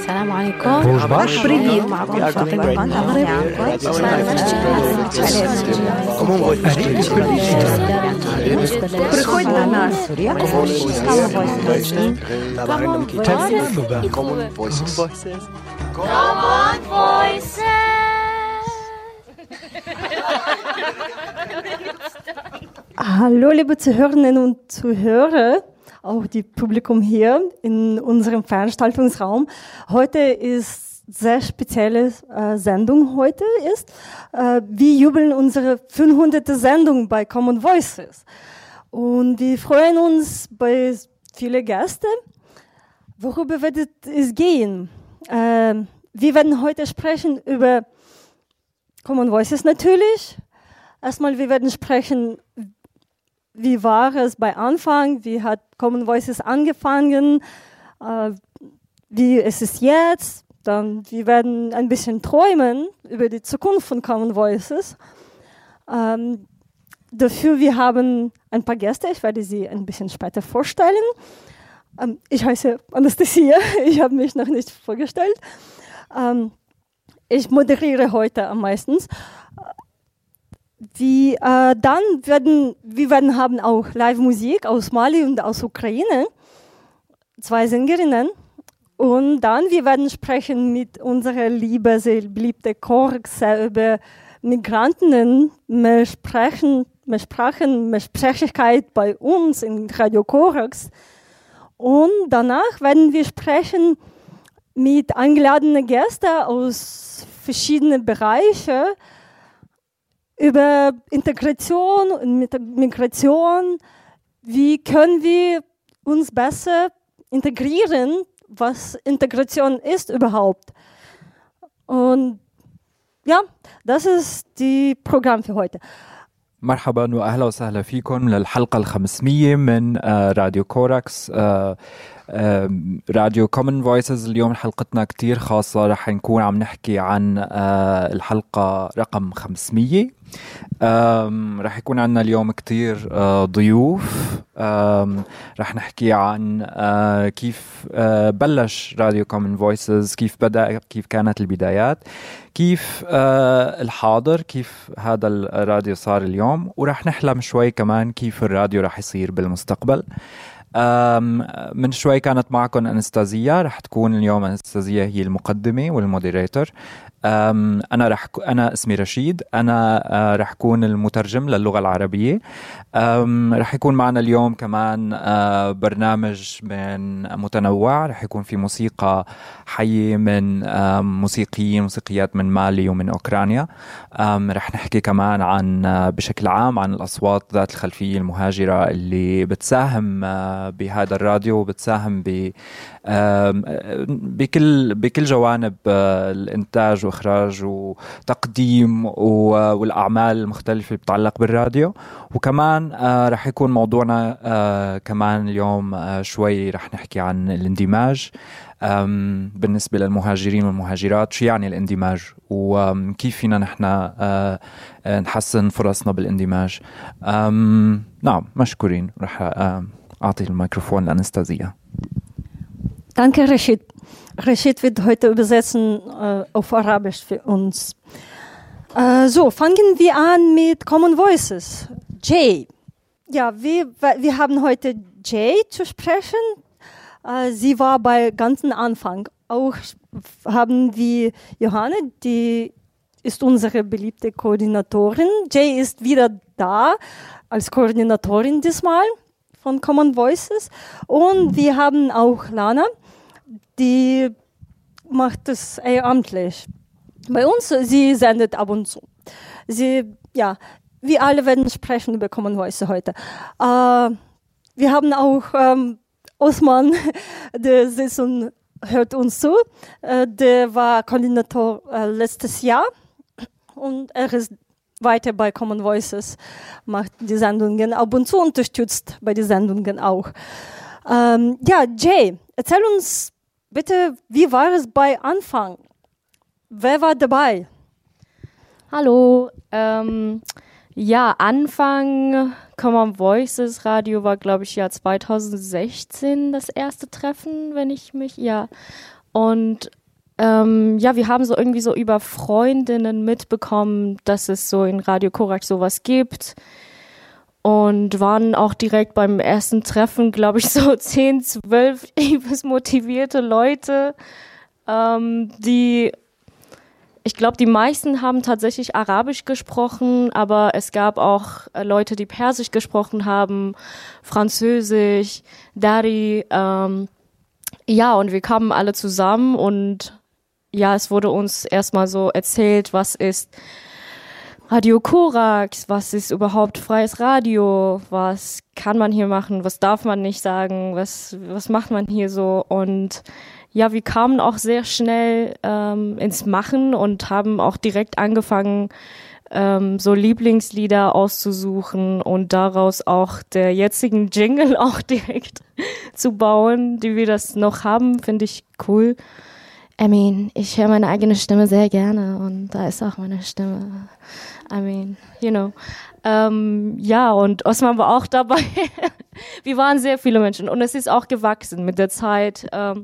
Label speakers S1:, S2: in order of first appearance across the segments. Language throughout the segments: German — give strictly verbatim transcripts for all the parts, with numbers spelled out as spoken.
S1: السلام عليكم.
S2: بريدي معكم فاطمة المغرب. Приходьте на Сурия.
S3: Common Voices.
S4: Common Voices.
S2: Hallo liebe Zuhörerinnen und Zuhörer, auch die Publikum hier in unserem Veranstaltungsraum. Heute ist sehr spezielle äh, Sendung heute ist. Äh, wir jubeln unsere fünfhundertste Sendung bei Common Voices. Und wir freuen uns bei vielen Gästen. Worüber wird es gehen? Äh, wir werden heute sprechen über Common Voices natürlich. Erstmal, wir werden sprechen, wie war es bei Anfang, wie hat Common Voices angefangen, äh, wie ist es jetzt. Dann, wir werden ein bisschen träumen über die Zukunft von Common Voices. Ähm, dafür, wir haben ein paar Gäste, ich werde sie ein bisschen später vorstellen. Ähm, ich heiße Anastasia, ich habe mich noch nicht vorgestellt. Ähm, ich moderiere heute am meisten. Wie, äh, dann werden wir werden haben auch Live-Musik aus Mali und aus Ukraine, zwei Sängerinnen. Und dann wir werden sprechen mit unserer lieben, sehr beliebten Korax über Migranten, mehr sprechen, mehr Sprachen, mehr Sprechigkeit bei uns in Radio Korax. Und danach werden wir sprechen mit eingeladenen Gästen aus verschiedenen Bereichen über Integration und Migration. Wie können wir uns besser integrieren? Was Integration ist überhaupt? Und ja, das ist das Programm für heute.
S5: مرحبا واهلا وسهلا فيكم للحلقه الخمسمية من راديو كوراكس راديو كومن فويسز. اليوم حلقتنا كتير خاصة، رح نكون عم نحكي عن الحلقة رقم خمسمية. رح يكون عنا اليوم كتير ضيوف. رح نحكي عن كيف بلش راديو كومن فويسز، كيف بدأ، كيف كانت البدايات، كيف الحاضر، كيف هذا الراديو صار اليوم، ورح نحلم شوي كمان كيف الراديو رح يصير بالمستقبل. من شوي كانت معكم أنستازيا، رح تكون اليوم أنستازيا هي المقدمة والمودريتور. أنا رح أنا اسمي رشيد، أنا رح أكون المترجم للغة العربية. رح يكون معنا اليوم كمان برنامج من متنوع، رح يكون في موسيقى حية من موسيقيين موسيقيات من مالي ومن أوكرانيا. رح نحكي كمان عن بشكل عام عن الأصوات ذات الخلفية المهاجرة اللي بتساهم بهذا الراديو وبتساهم ب بكل بكل جوانب الإنتاج وإخراج وتقديم والأعمال المختلفة اللي بتتعلق بالراديو. وكمان رح يكون موضوعنا كمان اليوم شوي رح نحكي عن الاندماج بالنسبة للمهاجرين والمهاجرات، شو يعني الاندماج وكيف فينا نحن نحسن فرصنا بالاندماج. نعم، مشكورين. رح أعطي الميكروفون لأنستازيا.
S2: Danke, Rashid. Rashid wird heute übersetzen äh, auf Arabisch für uns. Äh, so, fangen wir an mit Common Voices. Jay. Ja, wir, wir haben heute Jay zu sprechen. Äh, sie war bei ganzen Anfang. Auch haben wir Johanne, die ist unsere beliebte Koordinatorin. Jay ist wieder da als Koordinatorin diesmal von Common Voices. Und wir haben auch Lana, die macht es ehrenamtlich. Bei uns, sie sendet ab und zu. Sie, ja, wir alle werden sprechen über Common Voices heute. Äh, wir haben auch ähm, Osman, der sitzt und hört uns zu. Äh, der war Koordinator äh, letztes Jahr und er ist weiter bei Common Voices, macht die Sendungen ab und zu, unterstützt bei den Sendungen auch. Ähm, ja, Jay, erzähl uns bitte, wie war es bei Anfang? Wer war dabei?
S6: Hallo, ähm, ja, Anfang Common Voices Radio war, glaube ich, ja zwanzig sechzehn das erste Treffen, wenn ich mich, ja. Und ähm, ja, wir haben so irgendwie so über Freundinnen mitbekommen, dass es so in Radio Korax sowas gibt. Und waren auch direkt beim ersten Treffen, glaube ich, so zehn, zwölf motivierte Leute, ähm, die, ich glaube, die meisten haben tatsächlich Arabisch gesprochen, aber es gab auch äh, Leute, die Persisch gesprochen haben, Französisch, Dari, ähm, ja, und wir kamen alle zusammen und ja, es wurde uns erstmal so erzählt, was ist Radio Korax, was ist überhaupt freies Radio, was kann man hier machen, was darf man nicht sagen, was, was macht man hier so. Und ja, wir kamen auch sehr schnell ähm, ins Machen und haben auch direkt angefangen, ähm, so Lieblingslieder auszusuchen und daraus auch der jetzigen Jingle auch direkt zu bauen, die wir das noch haben, finde ich cool. I mean, ich höre meine eigene Stimme sehr gerne und da ist auch meine Stimme. I mean, you know. Ähm, ja, und Osman war auch dabei. Wir waren sehr viele Menschen und es ist auch gewachsen mit der Zeit. Ähm,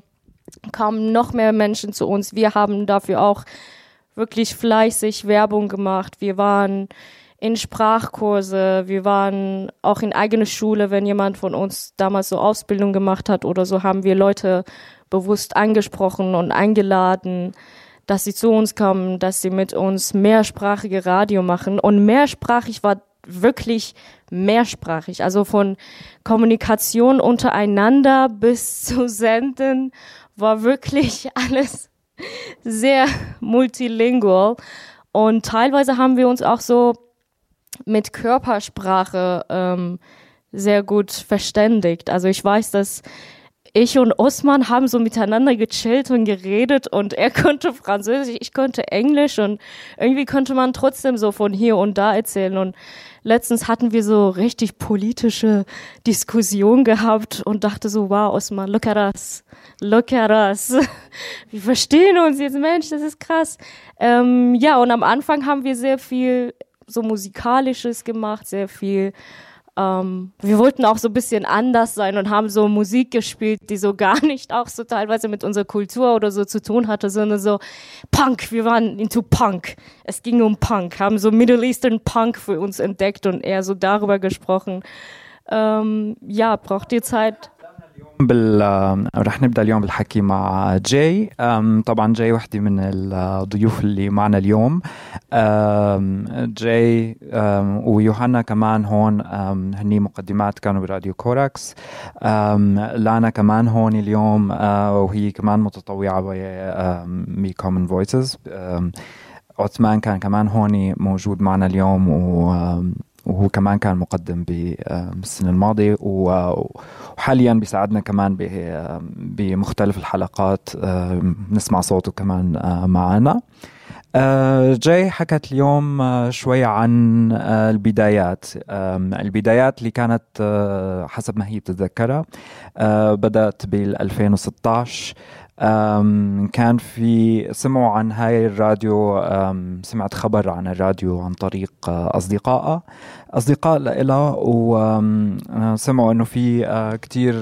S6: kamen noch mehr Menschen zu uns. Wir haben dafür auch wirklich fleißig Werbung gemacht. Wir waren in Sprachkurse, wir waren auch in eigene Schule, wenn jemand von uns damals so Ausbildung gemacht hat oder so, haben wir Leute bewusst angesprochen und eingeladen, dass sie zu uns kommen, dass sie mit uns mehrsprachige Radio machen. Und mehrsprachig war wirklich mehrsprachig, also von Kommunikation untereinander bis zu Senden war wirklich alles sehr multilingual. Und teilweise haben wir uns auch so mit Körpersprache ähm, sehr gut verständigt. Also ich weiß, dass ich und Osman haben so miteinander gechillt und geredet und er konnte Französisch, ich konnte Englisch und irgendwie konnte man trotzdem so von hier und da erzählen. Und letztens hatten wir so richtig politische Diskussionen gehabt und dachte so, wow, Osman, look at us, look at us. Wir verstehen uns jetzt, Mensch, das ist krass. Ähm, ja, und am Anfang haben wir sehr viel so Musikalisches gemacht, sehr viel Um, wir wollten auch so ein bisschen anders sein und haben so Musik gespielt, die so gar nicht auch so teilweise mit unserer Kultur oder so zu tun hatte, sondern so Punk, wir waren into Punk. Es ging um Punk, haben so Middle Eastern Punk für uns entdeckt und eher so darüber gesprochen. Um, ja, braucht ihr Zeit?
S5: بال رح نبدا اليوم بالحكي مع جاي. طبعا جاي وحده من الضيوف اللي معنا اليوم. جاي ويوحنا كمان هون هني مقدمات كانوا براديو كوراكس. لانا كمان هون اليوم وهي كمان متطوعه ب Common Voices. عثمان كان كمان هون موجود معنا اليوم و وهو كمان كان مقدم بالسنة الماضية وحاليا بيساعدنا كمان بمختلف الحلقات نسمع صوته كمان معنا. جاي حكت اليوم شوي عن البدايات البدايات اللي كانت حسب ما هي بتتذكرها بدأت بال2016. كان في سمعوا عن هاي الراديو سمعت خبر عن الراديو عن طريق أصدقائها أصدقاء لإلها وسمعوا إنه في كتير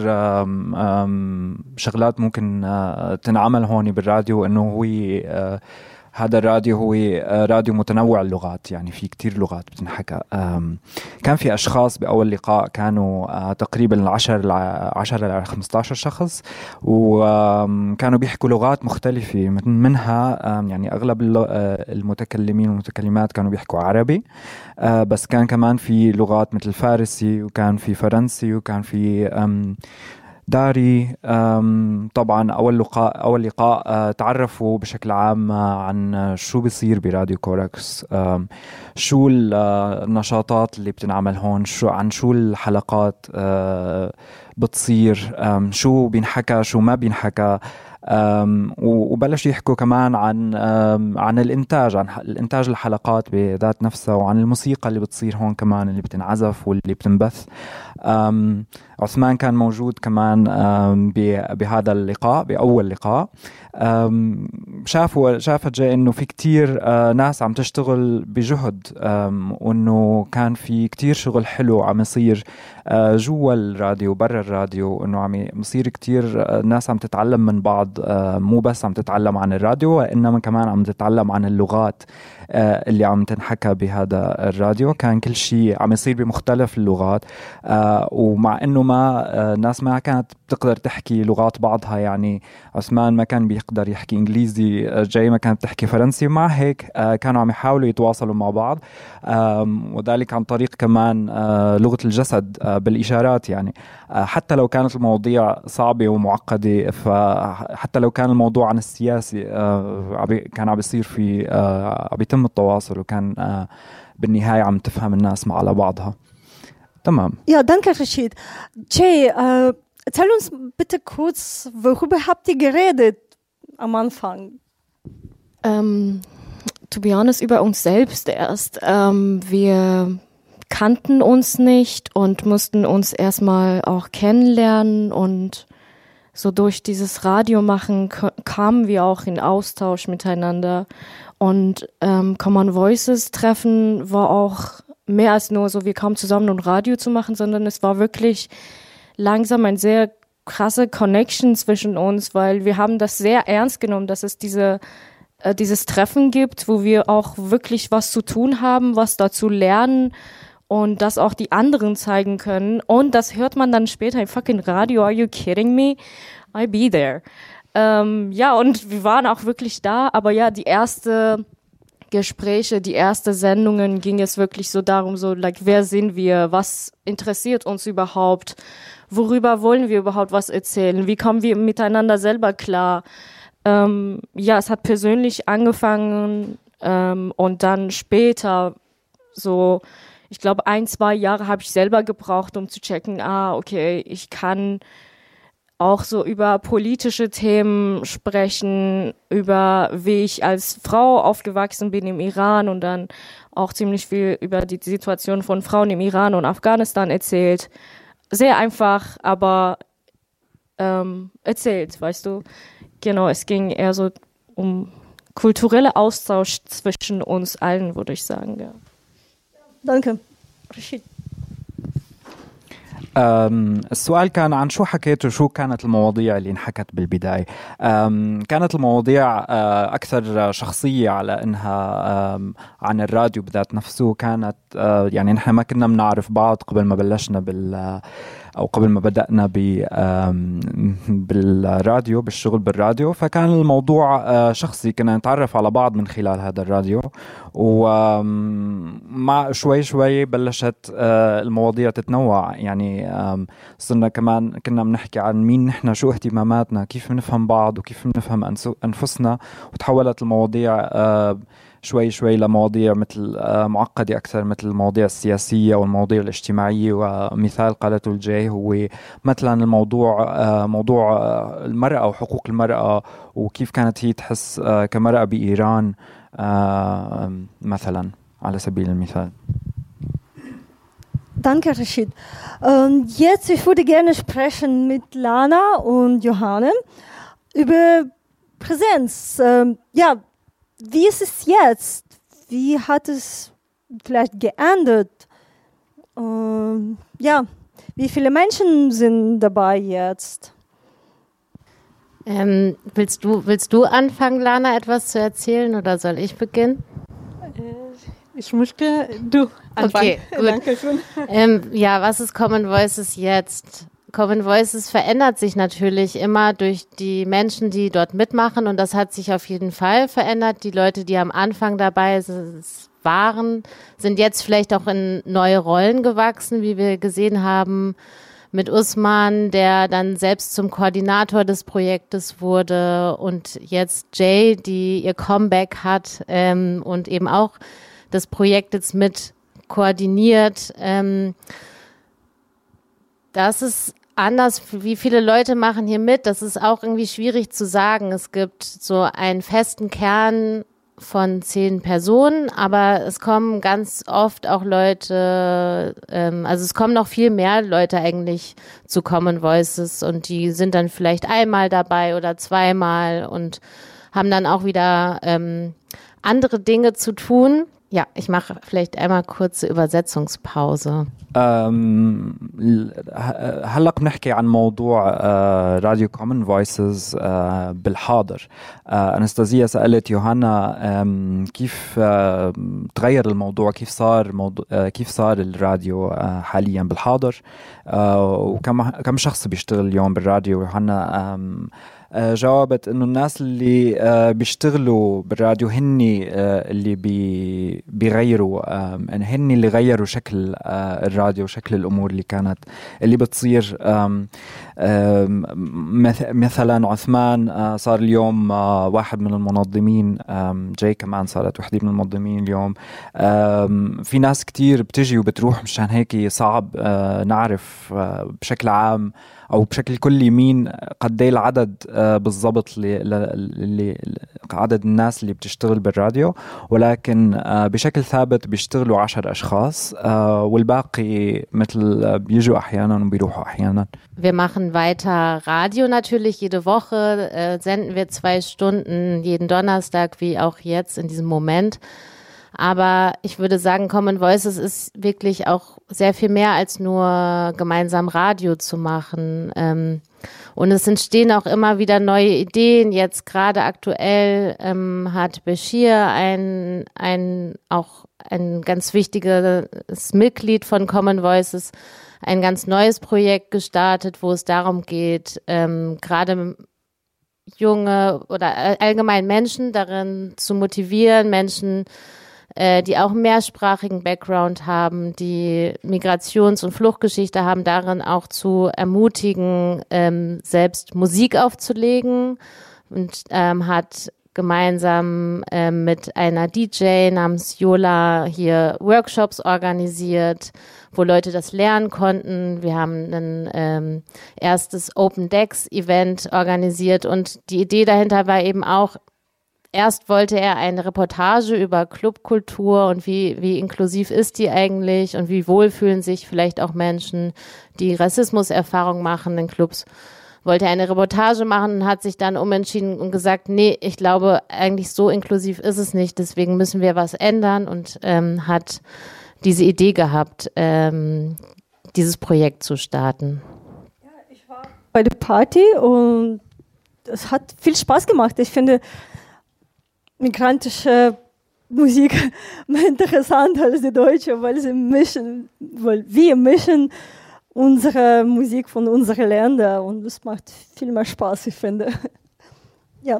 S5: شغلات ممكن تنعمل هون بالراديو إنه هو هذا الراديو هو راديو متنوع اللغات يعني في كتير لغات بتنحكى. كان في أشخاص بأول لقاء كانوا تقريبا عشرة إلى خمسة عشر شخص وكانوا بيحكوا لغات مختلفة منها يعني أغلب المتكلمين والمتكلمات كانوا بيحكوا عربي بس كان كمان في لغات مثل فارسي وكان في فرنسي وكان في داري. طبعا أول لقاء أول لقاء تعرفوا بشكل عام عن شو بيصير براديو كوراكس شو النشاطات اللي بتنعمل هون شو عن شو الحلقات بتصير شو بينحكى شو ما بينحكى وبلش يحكوا كمان عن عن الإنتاج عن الإنتاج الحلقات بذات نفسها وعن الموسيقى اللي بتصير هون كمان اللي بتنعزف واللي بتنبث. عثمان كان موجود كمان بهذا اللقاء بأول لقاء. شافوا شافت جاي إنه في كتير ناس عم تشتغل بجهد، وإنه كان في كتير شغل حلو عم يصير جوا الراديو برا الراديو، إنه عم يصير كتير ناس عم تتعلم من بعض، مو بس عم تتعلم عن الراديو وإنما كمان عم تتعلم عن اللغات اللي عم تنحكى بهذا الراديو. كان كل شيء عم يصير بمختلف اللغات، ومع إنه ما الناس ما كانت بتقدر تحكي لغات بعضها، يعني عثمان ما كان بيقدر يحكي إنجليزي، جاي ما كانت تحكي فرنسي، ومع هيك كانوا عم يحاولوا يتواصلوا مع بعض، وذلك عن طريق كمان لغة الجسد بالإشارات. يعني حتى لو كانت المواضيع صعبة ومعقدة، فحتى لو كان الموضوع عن السياسي كان عم بيصير في عم يتم التواصل، وكان بالنهاية عم تفهم الناس مع على بعضها. Tamam.
S2: Ja, danke, Rashid. Jay, äh, erzähl uns bitte kurz, worüber habt ihr geredet am Anfang?
S6: Ähm, to be honest, über uns selbst erst. Ähm, wir kannten uns nicht und mussten uns erstmal auch kennenlernen, und so durch dieses Radio machen k- kamen wir auch in Austausch miteinander. Und ähm, Common Voices Treffen war auch mehr als nur so, wir kamen zusammen, um Radio zu machen, sondern es war wirklich langsam ein sehr krasse Connection zwischen uns, weil wir haben das sehr ernst genommen, dass es diese äh, dieses Treffen gibt, wo wir auch wirklich was zu tun haben, was dazu lernen und das auch die anderen zeigen können. Und das hört man dann später im fucking Radio. Are you kidding me? I'll be there. Ähm, ja, und wir waren auch wirklich da, aber ja, die erste Gespräche, die ersten Sendungen ging es wirklich so darum, so, like, wer sind wir? Was interessiert uns überhaupt? Worüber wollen wir überhaupt was erzählen? Wie kommen wir miteinander selber klar? Ähm, ja, es hat persönlich angefangen, ähm, und dann später so, ich glaube, ein, zwei Jahre habe ich selber gebraucht, um zu checken, ah, okay, ich kann auch so über politische Themen sprechen, über wie ich als Frau aufgewachsen bin im Iran, und dann auch ziemlich viel über die Situation von Frauen im Iran und Afghanistan erzählt. Sehr einfach, aber ähm, erzählt, weißt du. Genau, es ging eher so um kulturelle Austausch zwischen uns allen, würde ich sagen. Ja.
S2: Danke. Rashid.
S5: السؤال كان عن شو حكيتوا، شو كانت المواضيع اللي انحكت بالبداية. كانت المواضيع أكثر شخصية على إنها عن الراديو بذات نفسه. كانت يعني نحن ما كنا بنعرف بعض قبل ما بلشنا بال أو قبل ما بدأنا بالراديو، بالشغل بالراديو، فكان الموضوع شخصي، كنا نتعرف على بعض من خلال هذا الراديو، ومع شوي شوي بلشت المواضيع تتنوع. يعني صرنا كمان كنا بنحكي عن مين نحن، شو اهتماماتنا، كيف بنفهم بعض وكيف بنفهم أنفسنا، وتحولت المواضيع شوي شوي لمواضيع مثل معقدة أكثر، مثل المواضيع السياسية والمواضيع الاجتماعية. ومثال قالته الجاي هو مثلا الموضوع موضوع المرأة وحقوق المرأة، وكيف كانت هي تحس كمرأة بإيران مثلا على سبيل المثال.
S2: Danke, Rashid. Und jetzt, ich würde gerne sprechen mit Lana und Johanne über Präsenz. Ähm, ja, wie ist es jetzt? Wie hat es vielleicht geändert? Ähm, ja, wie viele Menschen sind dabei jetzt?
S1: Ähm, willst du, willst du anfangen, Lana, etwas zu erzählen, oder soll ich beginnen?
S3: Ich möchte du anfangen.
S1: Okay, gut.
S3: Dankeschön.
S1: Ähm, ja, was ist Common Voices jetzt? Common Voices verändert sich natürlich immer durch die Menschen, die dort mitmachen, und das hat sich auf jeden Fall verändert. Die Leute, die am Anfang dabei waren, sind jetzt vielleicht auch in neue Rollen gewachsen, wie wir gesehen haben mit Usman, der dann selbst zum Koordinator des Projektes wurde, und jetzt Jay, die ihr Comeback hat ähm, und eben auch das Projekt jetzt mit koordiniert. Ähm, das ist anders, wie viele Leute machen hier mit, das ist auch irgendwie schwierig zu sagen. Es gibt so einen festen Kern von zehn Personen, aber es kommen ganz oft auch Leute, ähm, also es kommen noch viel mehr Leute eigentlich zu Common Voices und die sind dann vielleicht einmal dabei oder zweimal und haben dann auch wieder ähm, andere Dinge zu tun. Ja, ich mache vielleicht einmal kurze Übersetzungspause.
S5: أم، هلا بنحكي عن موضوع آه، راديو كومن فويسز آه، بالحاضر. آه، أنستازيا سألت يوهانا آم، كيف آه، تغير الموضوع، كيف صار موضوع آه، كيف صار الراديو آه، حاليا بالحاضر، آه، وكم كم شخص بيشتغل اليوم بالراديو. يوهانا آم، آه، جاوبت انه الناس اللي آه، بيشتغلوا بالراديو هني آه، اللي بي بيغيروا آه، هني اللي غيروا شكل آه، الراديو وشكل الامور اللي كانت اللي بتصير. آم، آم، مث- مثلا عثمان آه، صار اليوم آه، واحد من المنظمين. آم، جاي كمان صارت وحدة من المنظمين اليوم. آم، في ناس كتير بتجي وبتروح، مشان هيك صعب آه، نعرف آه، بشكل عام او بشكل كلي مين قد ايه العدد آه، بالضبط اللي اللي عدد الناس اللي بتشتغل بالراديو، ولكن آه، بشكل ثابت بيشتغلوا عشر اشخاص آه، والباقي مثل آه، بيجوا احيانا وبيروحوا احيانا.
S1: Wir machen weiter Radio natürlich jede Woche, äh, senden wir zwei Stunden jeden Donnerstag, wie auch jetzt in diesem Moment. Aber ich würde sagen, Common Voices ist wirklich auch sehr viel mehr als nur gemeinsam Radio zu machen. Ähm, und es entstehen auch immer wieder neue Ideen. Jetzt gerade aktuell ähm, hat Bashir ein, ein, auch ein ganz wichtiges Mitglied von Common Voices, ein ganz neues Projekt gestartet, wo es darum geht, ähm, gerade junge oder allgemein Menschen darin zu motivieren, Menschen, äh, die auch einen mehrsprachigen Background haben, die Migrations- und Fluchtgeschichte haben, darin auch zu ermutigen, ähm, selbst Musik aufzulegen, und ähm, hat gemeinsam ähm, mit einer D J namens Yola hier Workshops organisiert, wo Leute das lernen konnten. Wir haben ein ähm, erstes Open Decks Event organisiert und die Idee dahinter war eben auch, erst wollte er eine Reportage über Clubkultur und wie, wie inklusiv ist die eigentlich und wie wohl fühlen sich vielleicht auch Menschen, die Rassismuserfahrung machen in Clubs. Wollte er eine Reportage machen und hat sich dann umentschieden und gesagt, nee, ich glaube, eigentlich so inklusiv ist es nicht, deswegen müssen wir was ändern, und ähm, hat diese Idee gehabt, ähm, dieses Projekt zu starten.
S2: Ja, ich war bei der Party und es hat viel Spaß gemacht. Ich finde migrantische Musik mehr interessant als die deutsche, weil sie mischen, weil wir mischen unsere Musik von unseren Ländern und es macht viel mehr Spaß, ich finde. Ja.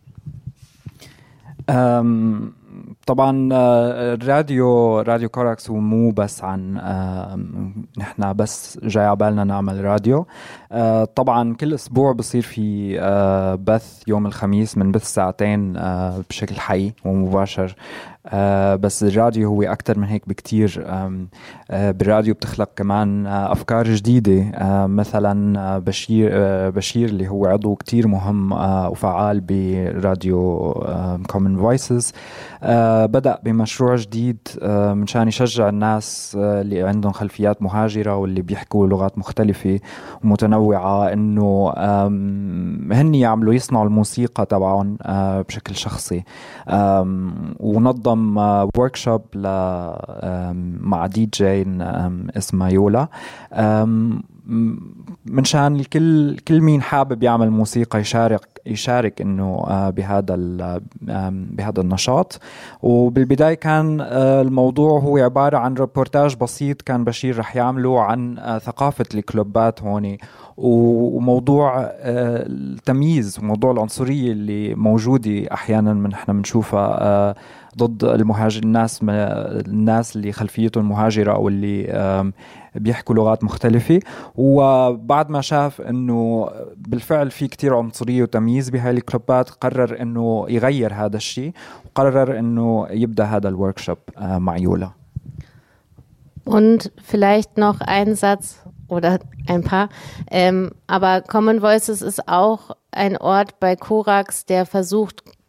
S5: أم، طبعا آه، الراديو راديو كوراكس ومو بس عن نحن بس جاي عبالنا نعمل راديو. آه، طبعا كل اسبوع بصير في آه، بث يوم الخميس من بث ساعتين آه، بشكل حي ومباشر. آه، بس الراديو هو أكتر من هيك بكتير. آم، آه، بالراديو بتخلق كمان آه، أفكار جديدة. آه، مثلا آه، بشير آه، بشير اللي هو عضو كتير مهم آه، وفعال براديو Common Voices آه، بدأ بمشروع جديد آه، منشان يشجع الناس آه، اللي عندهم خلفيات مهاجرة واللي بيحكوا لغات مختلفة ومتنوعة إنه آم، هن يعملوا يصنعوا الموسيقى تبعهم آه، بشكل شخصي. آم، ونظم وركشوب ل آم، مع دي جي آم، اسمها يولا، آم، منشان الكل كل مين حابب يعمل موسيقى يشارك يشارك انه آه، بهذا ال- آم، بهذا النشاط. وبالبداية كان آه، الموضوع هو عبارة عن ريبورتاج بسيط كان بشير رح يعمله عن آه، ثقافة الكلوبات هون، وموضوع آه، التمييز وموضوع العنصرية اللي موجودة أحيانا من احنا بنشوفها آه، ضد المهاجر الناس الناس اللي خلفيتهم مهاجرة أو اللي آم، بيحكوا لغات مختلفة. وبعد ما شاف انه بالفعل في كتير عنصرية وتمييز بهاي الكلوبات قرر انه يغير هذا الشيء، وقرر انه يبدأ هذا الوركشوب آه، مع يولا.
S1: Und vielleicht noch ein Satz oder ein paar. Ähm, aber Common Voices ist auch ein Ort bei Korax, der versucht,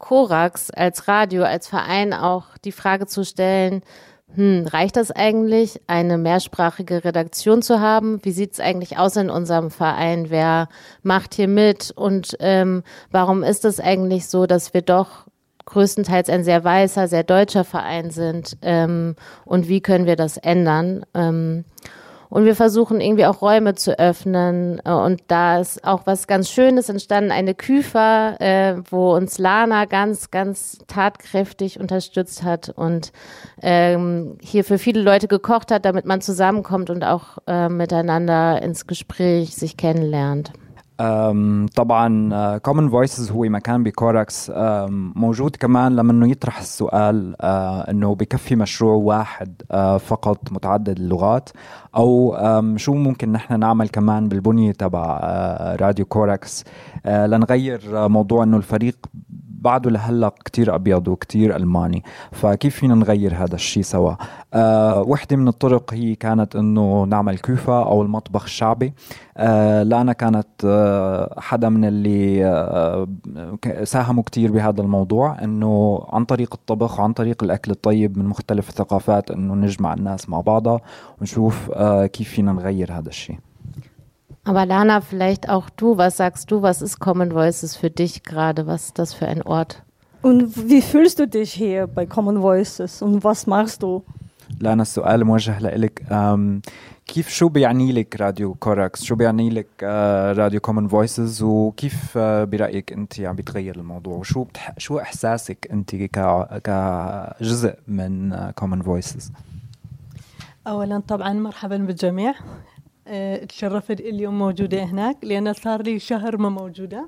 S1: Korax als Radio, als Verein auch die Frage zu stellen, hm, reicht das eigentlich, eine mehrsprachige Redaktion zu haben? Wie sieht es eigentlich aus in unserem Verein? Wer macht hier mit? Und ähm, warum ist es eigentlich so, dass wir doch größtenteils ein sehr weißer, sehr deutscher Verein sind? Ähm, und wie können wir das ändern? Ähm, Und wir versuchen irgendwie auch Räume zu öffnen. Und da ist auch was ganz Schönes entstanden, eine Küfer, äh, wo uns Lana ganz, ganz tatkräftig unterstützt hat und ähm, hier für viele Leute gekocht hat, damit man zusammenkommt und auch äh, miteinander ins Gespräch sich kennenlernt.
S5: أم، طبعا كومن فويسز هو مكان بكوركس أم، موجود كمان لما انه يطرح السؤال أه، انه بكفي مشروع واحد أه، فقط متعدد اللغات او أم، شو ممكن نحن نعمل كمان بالبنية تبع أه، راديو كوركس أه، لنغير موضوع انه الفريق بعده لهلا كتير ابيض وكتير الماني، فكيف فينا نغير هذا الشيء سوا؟ أه وحده من الطرق هي كانت انه نعمل كوفة او المطبخ الشعبي. أه لانا كانت أه حدا من اللي أه ساهموا كتير بهذا الموضوع، انه عن طريق الطبخ وعن طريق الاكل الطيب من مختلف الثقافات انه نجمع الناس مع بعضها ونشوف أه كيف فينا نغير هذا الشيء.
S1: Aber Lana, vielleicht auch du, was sagst du, was ist Common Voices für dich gerade? Was ist das für ein Ort?
S2: Und wie fühlst du dich hier bei Common Voices und was machst du?
S5: لانا السؤال موجه لإلك. كيف شو بيعني لك راديو كوركس؟ شو بيعني لك آه راديو كومن فويسز؟ وكيف آه برأيك أنت عم بتغير الموضوع؟ وشو بتح... شو إحساسك أنت ك... كجزء من كومن فويسز؟
S3: أولا طبعا مرحبا بالجميع. أه تشرفت اليوم موجودة هناك لأن صار لي شهر ما موجودة.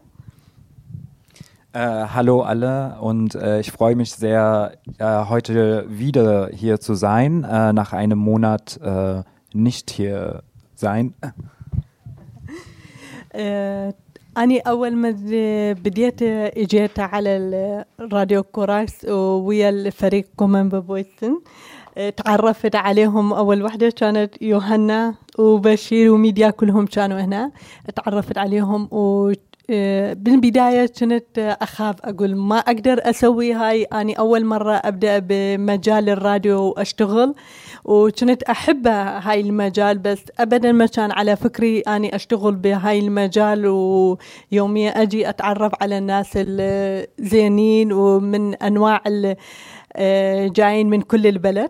S5: Uh, hallo alle und uh, ich freue mich sehr, uh, heute wieder hier zu sein, uh, nach einem Monat uh, nicht hier sein.
S3: uh, أنا أول ما بديت إجيت على الراديو كوراكس ويا الفريق كومن فويسن، تعرفت عليهم. أول وحدة كانت يوهنا وبشير وميديا كلهم كانوا هنا، تعرفت عليهم و بالبداية كنت أخاف أقول ما أقدر أسوي هاي، أنا أول مرة أبدأ بمجال الراديو وأشتغل، وكنت أحب هاي المجال بس أبدا ما كان على فكري أني أشتغل بهاي المجال، ويوميا أجي أتعرف على الناس الزينين ومن أنواع جايين من كل البلد.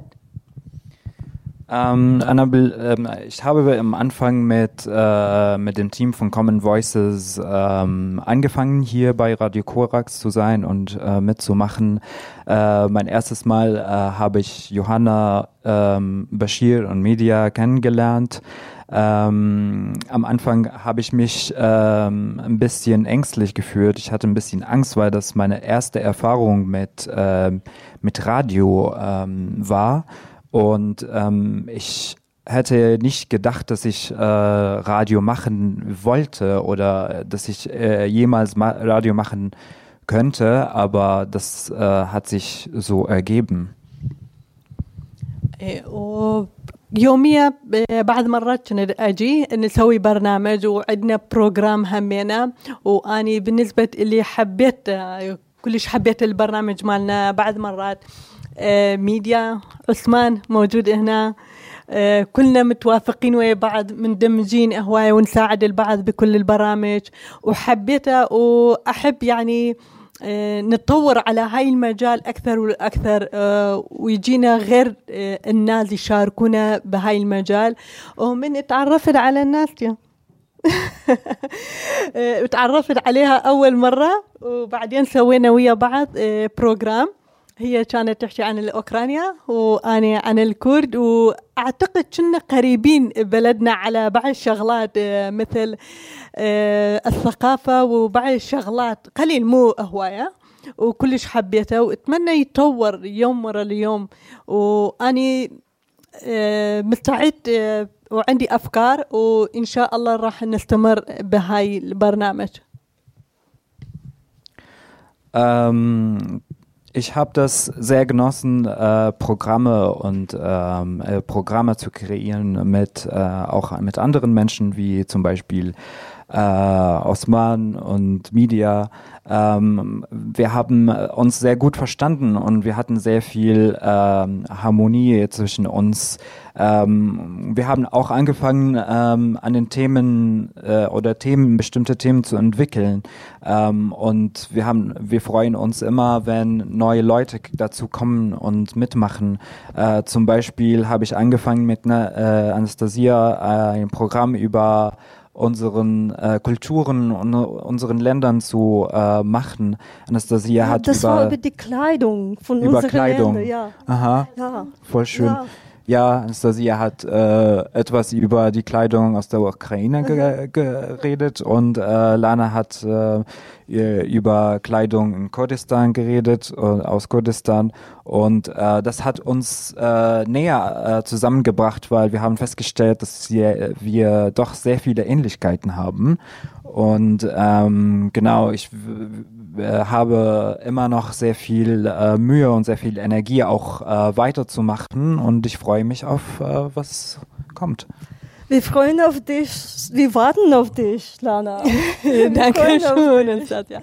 S5: Ähm, Anna, ähm, ich habe am Anfang mit, äh, mit dem Team von Common Voices ähm, angefangen, hier bei Radio Korax zu sein und äh, mitzumachen. Äh, mein erstes Mal äh, habe ich Johanna, ähm, Bashir und Media kennengelernt. Ähm, am Anfang habe ich mich ähm, ein bisschen ängstlich gefühlt. Ich hatte ein bisschen Angst, weil das meine erste Erfahrung mit, äh, mit Radio ähm, war. Und ähm, ich hätte nicht gedacht, dass ich äh, Radio machen wollte oder dass ich äh, jemals ma- Radio machen könnte, aber das äh, hat sich so ergeben.
S3: يوميا بعض مرات كنا أجي نسوي برنامج وعندنا بروجرام همينا، وأني بالنسبة اللي حبيت كلش حبيت البرنامج مالنا. بعض مرات آه ميديا عثمان موجود هنا، آه كلنا متوافقين ويا بعض، مندمجين هواية ونساعد البعض بكل البرامج، وحبيته وأحب يعني آه نتطور على هاي المجال أكثر وأكثر، آه ويجينا غير آه الناس يشاركونا بهاي المجال. ومن تعرفت على الناس تعرفت عليها أول مرة، وبعدين سوينا ويا بعض آه بروجرام. هي كانت تحكي عن الأوكرانيا وأنا عن الكرد، وأعتقد كنا قريبين بلدنا على بعض الشغلات مثل الثقافة وبعض الشغلات قليل مو هواية، وكلش حبيته وأتمنى يتطور يوم ورا اليوم. وأني مستعد وعندي أفكار، وإن شاء الله راح نستمر بهاي البرنامج.
S5: Um Ich habe das sehr genossen, äh, Programme und ähm, äh, Programme zu kreieren mit äh, auch mit anderen Menschen, wie zum Beispiel äh, Osman und Media. Ähm, wir haben uns sehr gut verstanden und wir hatten sehr viel ähm, Harmonie zwischen uns. Ähm, wir haben auch angefangen, ähm, an den Themen äh, oder Themen, bestimmte Themen zu entwickeln. Ähm, und wir haben, wir freuen uns immer, wenn neue Leute dazu kommen und mitmachen. Äh, zum Beispiel habe ich angefangen mit einer, äh, Anastasia äh, ein Programm über unseren äh, Kulturen und unseren Ländern zu äh, machen. Anastasia
S2: Ja,
S5: hat
S2: das
S5: über
S2: war über die Kleidung von
S5: über
S2: unseren
S5: Kleidung.
S2: Ländern, ja.
S5: Aha.
S2: Ja.
S5: Voll schön.
S2: Ja.
S5: Ja, Anastasia hat äh, etwas über die Kleidung aus der Ukraine ge geredet und äh, Lana hat äh, über Kleidung in Kurdistan geredet, äh, aus Kurdistan, und äh, das hat uns äh, näher äh, zusammengebracht, weil wir haben festgestellt, dass wir, wir doch sehr viele Ähnlichkeiten haben. Und ähm, genau, ich äh, habe immer noch sehr viel äh, Mühe und sehr viel Energie auch äh, weiterzumachen, und ich freue mich auf äh, was kommt.
S2: Wir freuen auf dich, wir warten auf dich, Lana.
S3: دانك شون أستاذ.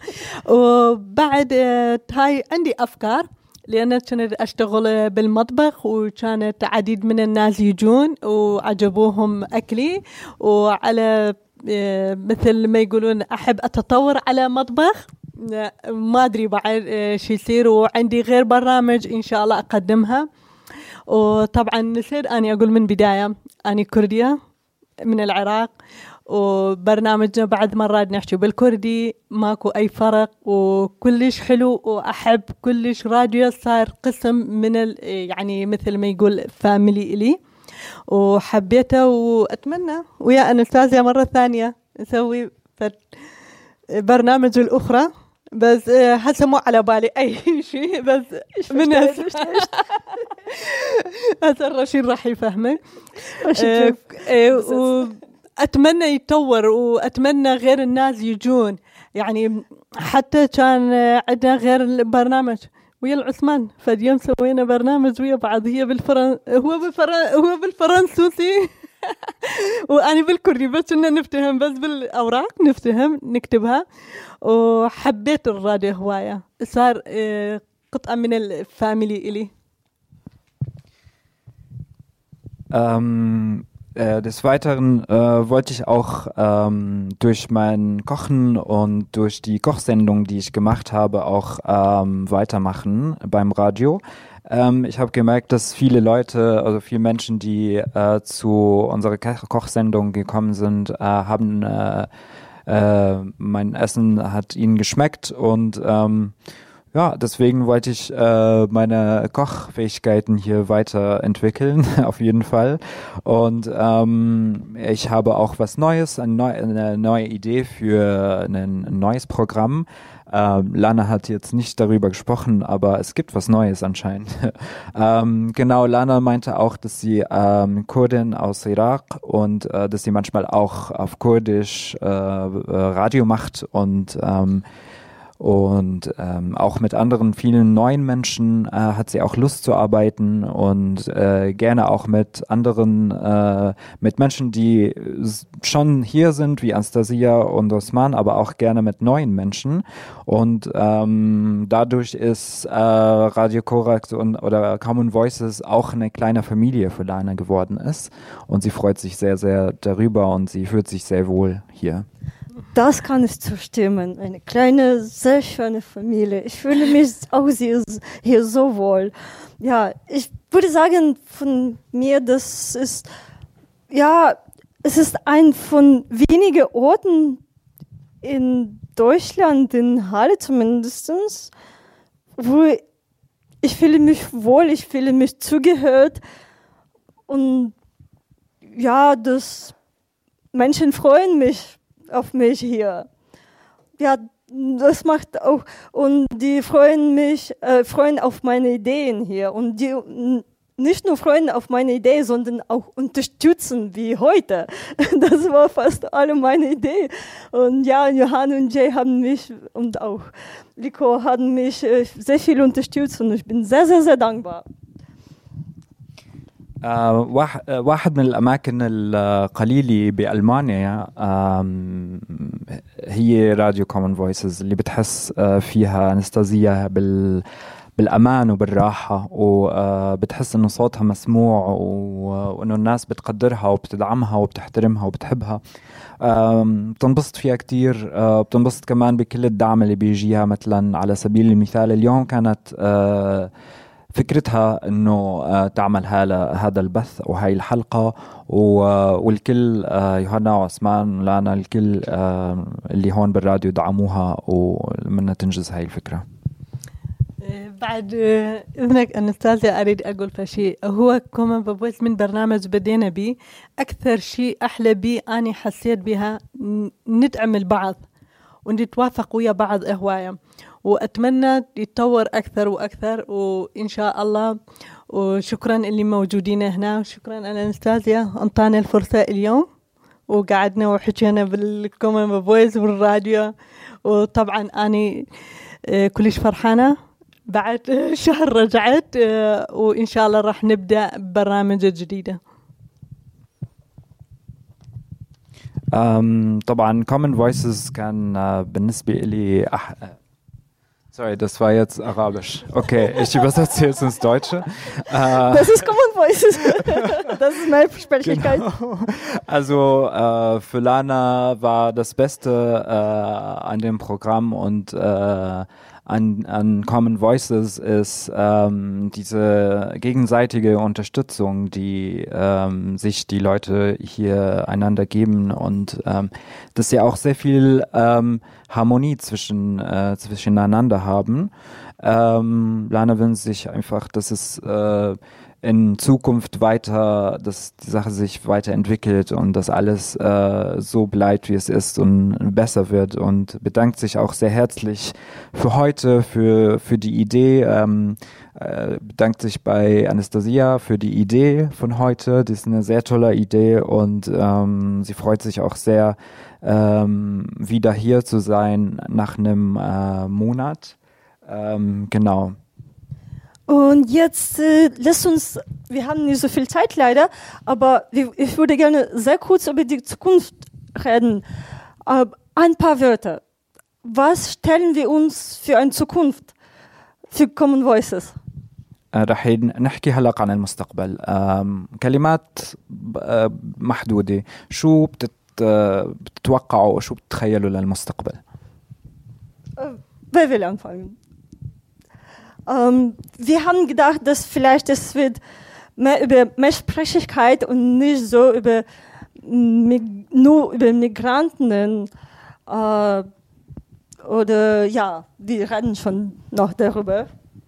S3: وبعد هاي عندي أفكار، لأن كنت أشتغل بالمطبخ وكانت عديد من الناس يجون وعجبوهم أكلي، وعلى مثل ما يقولون أحب أتطور على مطبخ. ما أدري بعد شو يصير، وعندي غير برامج إن شاء الله أقدمها. وطبعا نصير أنا أقول من بداية أنا كردية من العراق، وبرنامجنا بعد مرات نحكي بالكردي، ماكو أي فرق وكلش حلو، وأحب كلش راديو صار قسم من ال يعني مثل ما يقول فاميلي إلي، وحبيته، وأتمنى ويا أنستازيا مرة ثانية نسوي برنامج الأخرى، بس هسه مو على بالي أي شيء، بس من هسه هسه الرشيد راح يفهمك. وأتمنى يتطور، وأتمنى غير الناس يجون، يعني حتى كان عندنا غير البرنامج ويا العثمان، فاليوم سوينا برنامج ويا بعض، هي بالفرن هو بالفرن هو بالفرنسوسي وأنا بالكردي، بس كنا نفتهم بس بالأوراق نفتهم نكتبها. وحبيت الراديو هواية، صار قطعة من الفاميلي إلي.
S5: Ähm, äh, des Weiteren äh, wollte ich auch ähm, durch mein Kochen und durch die Kochsendung, die ich gemacht habe, auch ähm, weitermachen beim Radio. Ähm, ich habe gemerkt, dass viele Leute, also viele Menschen, die äh, zu unserer Kochsendung gekommen sind, äh, haben äh, äh, mein Essen hat ihnen geschmeckt, und ähm, ja, deswegen wollte ich äh, meine Kochfähigkeiten hier weiterentwickeln, auf jeden Fall. Und ähm, ich habe auch was Neues, eine, neu, eine neue Idee für ein, ein neues Programm. Ähm, Lana hat jetzt nicht darüber gesprochen, aber es gibt was Neues anscheinend. ähm, genau, Lana meinte auch, dass sie ähm, Kurdin aus Irak, und äh, dass sie manchmal auch auf Kurdisch äh, Radio macht, und ähm, Und ähm, auch mit anderen vielen neuen Menschen äh, hat sie auch Lust zu arbeiten, und äh, gerne auch mit anderen, äh, mit Menschen, die schon hier sind, wie Anastasia und Osman, aber auch gerne mit neuen Menschen. Und ähm, dadurch ist äh, Radio Korax und oder Common Voices auch eine kleine Familie für Lana geworden ist. Und sie freut sich sehr, sehr darüber, und sie fühlt sich sehr wohl hier.
S2: Das kann ich zustimmen. Eine kleine, sehr schöne Familie. Ich fühle mich auch hier, hier so wohl. Ja, ich würde sagen von mir, das ist, ja, es ist ein von wenigen Orten in Deutschland, in Halle zumindest, wo ich fühle mich wohl, ich fühle mich zugehört, und ja, das Menschen freuen mich auf mich hier. Ja, das macht auch, und die freuen mich, äh, freuen auf meine Ideen hier, und die n- nicht nur freuen auf meine Idee, sondern auch unterstützen, wie heute. Das war fast alle meine Idee. Und ja, Johann und Jay haben mich, und auch Liko haben mich äh, sehr viel unterstützt, und ich bin sehr, sehr, sehr dankbar.
S5: آه واحد, واحد من الأماكن القليلة بألمانيا هي راديو كومن فويسز اللي بتحس آه فيها أنستازيا بال بالأمان وبالراحة وبتحس إنه صوتها مسموع وإنه الناس بتقدرها وبتدعمها وبتحترمها وبتحبها. بتنبسط فيها كتير. بتنبسط كمان بكل الدعم اللي بيجيها. مثلا على سبيل المثال اليوم كانت فكرتها إنه تعمل هذا البث وهاي الحلقة والكل يوهنا وعثمان ولانا الكل اللي هون بالراديو دعموها ومنها تنجز هاي الفكرة.
S3: بعد إذنك أنستازيا أريد أقول فشي هو كومن فويس من برنامج بدينا بيه أكثر شيء أحلى بيه أنا حسيت بها ندعم البعض ونتوافق ويا بعض هواية وأتمنى يتطور أكثر وأكثر وإن شاء الله. وشكرا اللي موجودين هنا وشكرا أنا أنستازيا أنطانا الفرصة اليوم وقعدنا وحكينا بالكومن فويس والراديو. وطبعا أنا كلش فرحانة بعد شهر رجعت وإن شاء الله راح نبدأ برامج جديدة.
S5: طبعا Common Voices كان بالنسبة لي أح... Sorry, das war jetzt Arabisch. Okay, ich übersetze jetzt ins Deutsche.
S2: Das ist Common Voices. Das ist meine Sprechlichkeit.
S5: Genau. Also äh, für Lana war das Beste äh, an dem Programm und äh, an, an Common Voices ist ähm, diese gegenseitige Unterstützung, die ähm, sich die Leute hier einander geben und ähm, dass sie auch sehr viel ähm, Harmonie zwischen äh, zwischeneinander haben. Ähm, Lana wünscht sich einfach, dass es äh, in Zukunft weiter, dass die Sache sich weiterentwickelt und dass alles äh, so bleibt, wie es ist und besser wird und bedankt sich auch sehr herzlich für heute, für, für die Idee, ähm, äh, bedankt sich bei Anastasia für die Idee von heute. Das ist eine sehr tolle Idee und ähm, sie freut sich auch sehr, ähm, wieder hier zu sein nach einem äh, Monat. Ähm, genau.
S2: Und jetzt äh, lasst uns, wir haben nicht so viel Zeit leider, aber ich würde gerne sehr kurz über die Zukunft reden. Äh, ein paar Wörter. Was stellen wir uns für eine Zukunft für Common Voices?
S5: رح نحكي هلأ عن المستقبل. كلمات محدودة. شو بتت بتتوقعوا شو بتتخيلوا للمستقبل؟
S2: Wer will anfangen? Ähm, wir haben gedacht, dass vielleicht es wird mehr über Mehrsprachigkeit und nicht so über nur über Migranten äh, oder ja, wir reden schon noch darüber.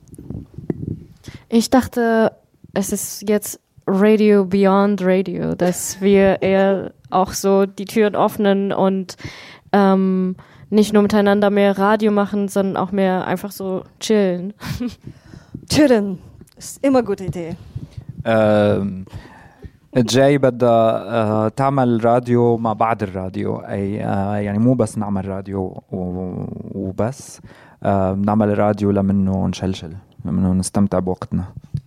S6: Ich dachte, es ist jetzt Radio Beyond Radio, dass wir eher auch so die Türen öffnen und ähm, nicht nur miteinander mehr Radio machen, sondern auch mehr einfach so chillen.
S2: Chillen ist immer eine gute Idee.
S5: Ähm, جاي بدها تعمل راديو ما بعد الراديو أي يعني مو بس نعمل راديو وبس نعمل راديو لمنه نشلشل لمنه نستمتع بوقتنا.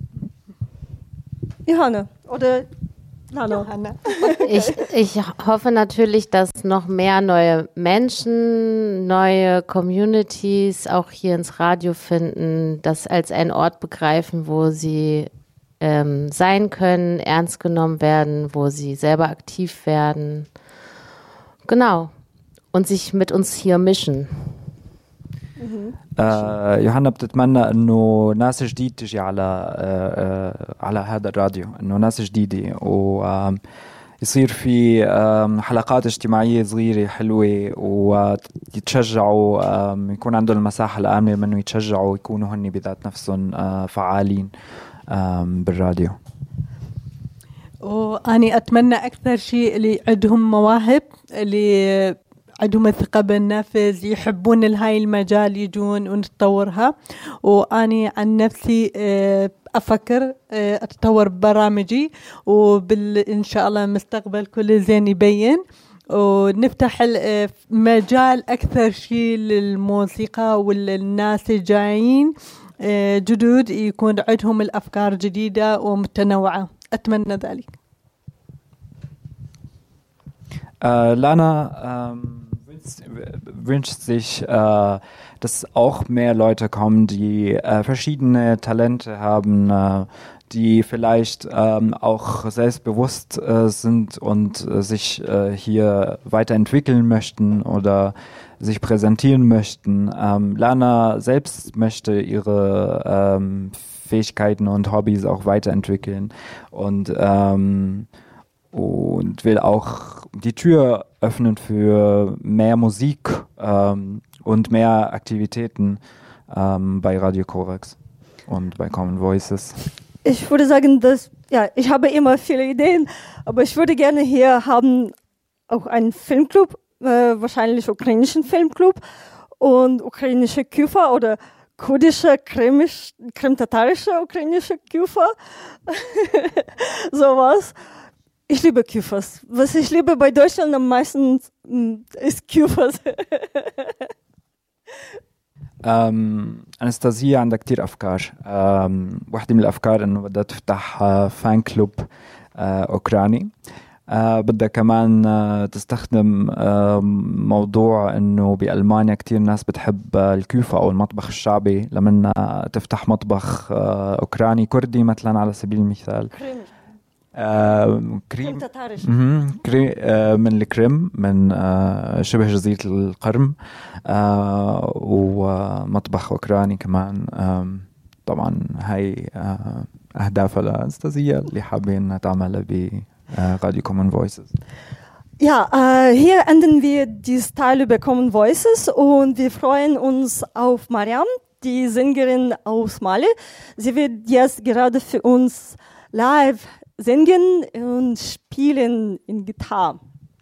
S2: Johanna oder Johanna.
S1: Ich, ich hoffe natürlich, dass noch mehr neue Menschen, neue Communities auch hier ins Radio finden, das als einen Ort begreifen, wo sie ähm, sein können, ernst genommen werden, wo sie selber aktiv werden. Genau. Und sich mit uns hier mischen.
S5: آه يوحنا بتتمنى انه ناس جديد تجي على آه آه على هذا الراديو، انه ناس جديده ويصير في حلقات اجتماعيه صغيره حلوه ويتشجعوا، يكون عندهم المساحه الامنه منه يتشجعوا ويكونوا هن بذات نفسهم فعالين بالراديو.
S3: وأني أتمنى أكثر شيء اللي عندهم مواهب، اللي عندهم الثقة بالنفس، يحبون الهاي المجال يجون ونتطورها. وأني عن نفسي أفكر أتطور برامجي، وإن شاء الله المستقبل كل زين يبين، ونفتح مجال أكثر شيء للموسيقى والناس الجايين جدد يكون عندهم الأفكار جديدة ومتنوعة. أتمنى ذلك.
S5: Äh, Lana ähm, wünscht, wünscht sich, äh, dass auch mehr Leute kommen, die äh, verschiedene Talente haben, äh, die vielleicht ähm, auch selbstbewusst äh, sind und äh, sich äh, hier weiterentwickeln möchten oder sich präsentieren möchten. Ähm, Lana selbst möchte ihre ähm, Fähigkeiten und Hobbys auch weiterentwickeln und ähm, und will auch die Tür öffnen für mehr Musik ähm, und mehr Aktivitäten ähm, bei Radio Korax und bei Common Voices.
S2: Ich würde sagen, dass, ja, ich habe immer viele Ideen, aber ich würde gerne hier haben auch einen Filmclub, äh, wahrscheinlich ukrainischen Filmclub und ukrainische Küfer oder kurdische, krimisch, krimtatarische ukrainische Küfer, sowas. Ich liebe Küfers. Was ich liebe bei Deutschland am meisten ist Küfers.
S5: أم أنستازيا عندها كتير أفكار. أم واحدة من الأفكار إنه بدها تفتح فان كلوب أوكراني. أه بدها كمان أه تستخدم أه موضوع إنه بألمانيا كتير ناس بتحب الكوفة أو المطبخ الشعبي لمن تفتح مطبخ أه أوكراني كردي مثلا على سبيل المثال. آه كريم كريم آه من الكريم من آه شبه جزيرة القرم آه ومطبخ أوكراني كمان. آه طبعا هاي آه أهدافها لأنستازيا اللي حابين تعملها براديو Common Voices.
S2: Ja, äh, hier enden wir dieses Teil über Common Voices und wir freuen uns auf Mariam, die Sängerin aus Mali. Sie wird jetzt gerade für uns live singen und spielen in Gitarre.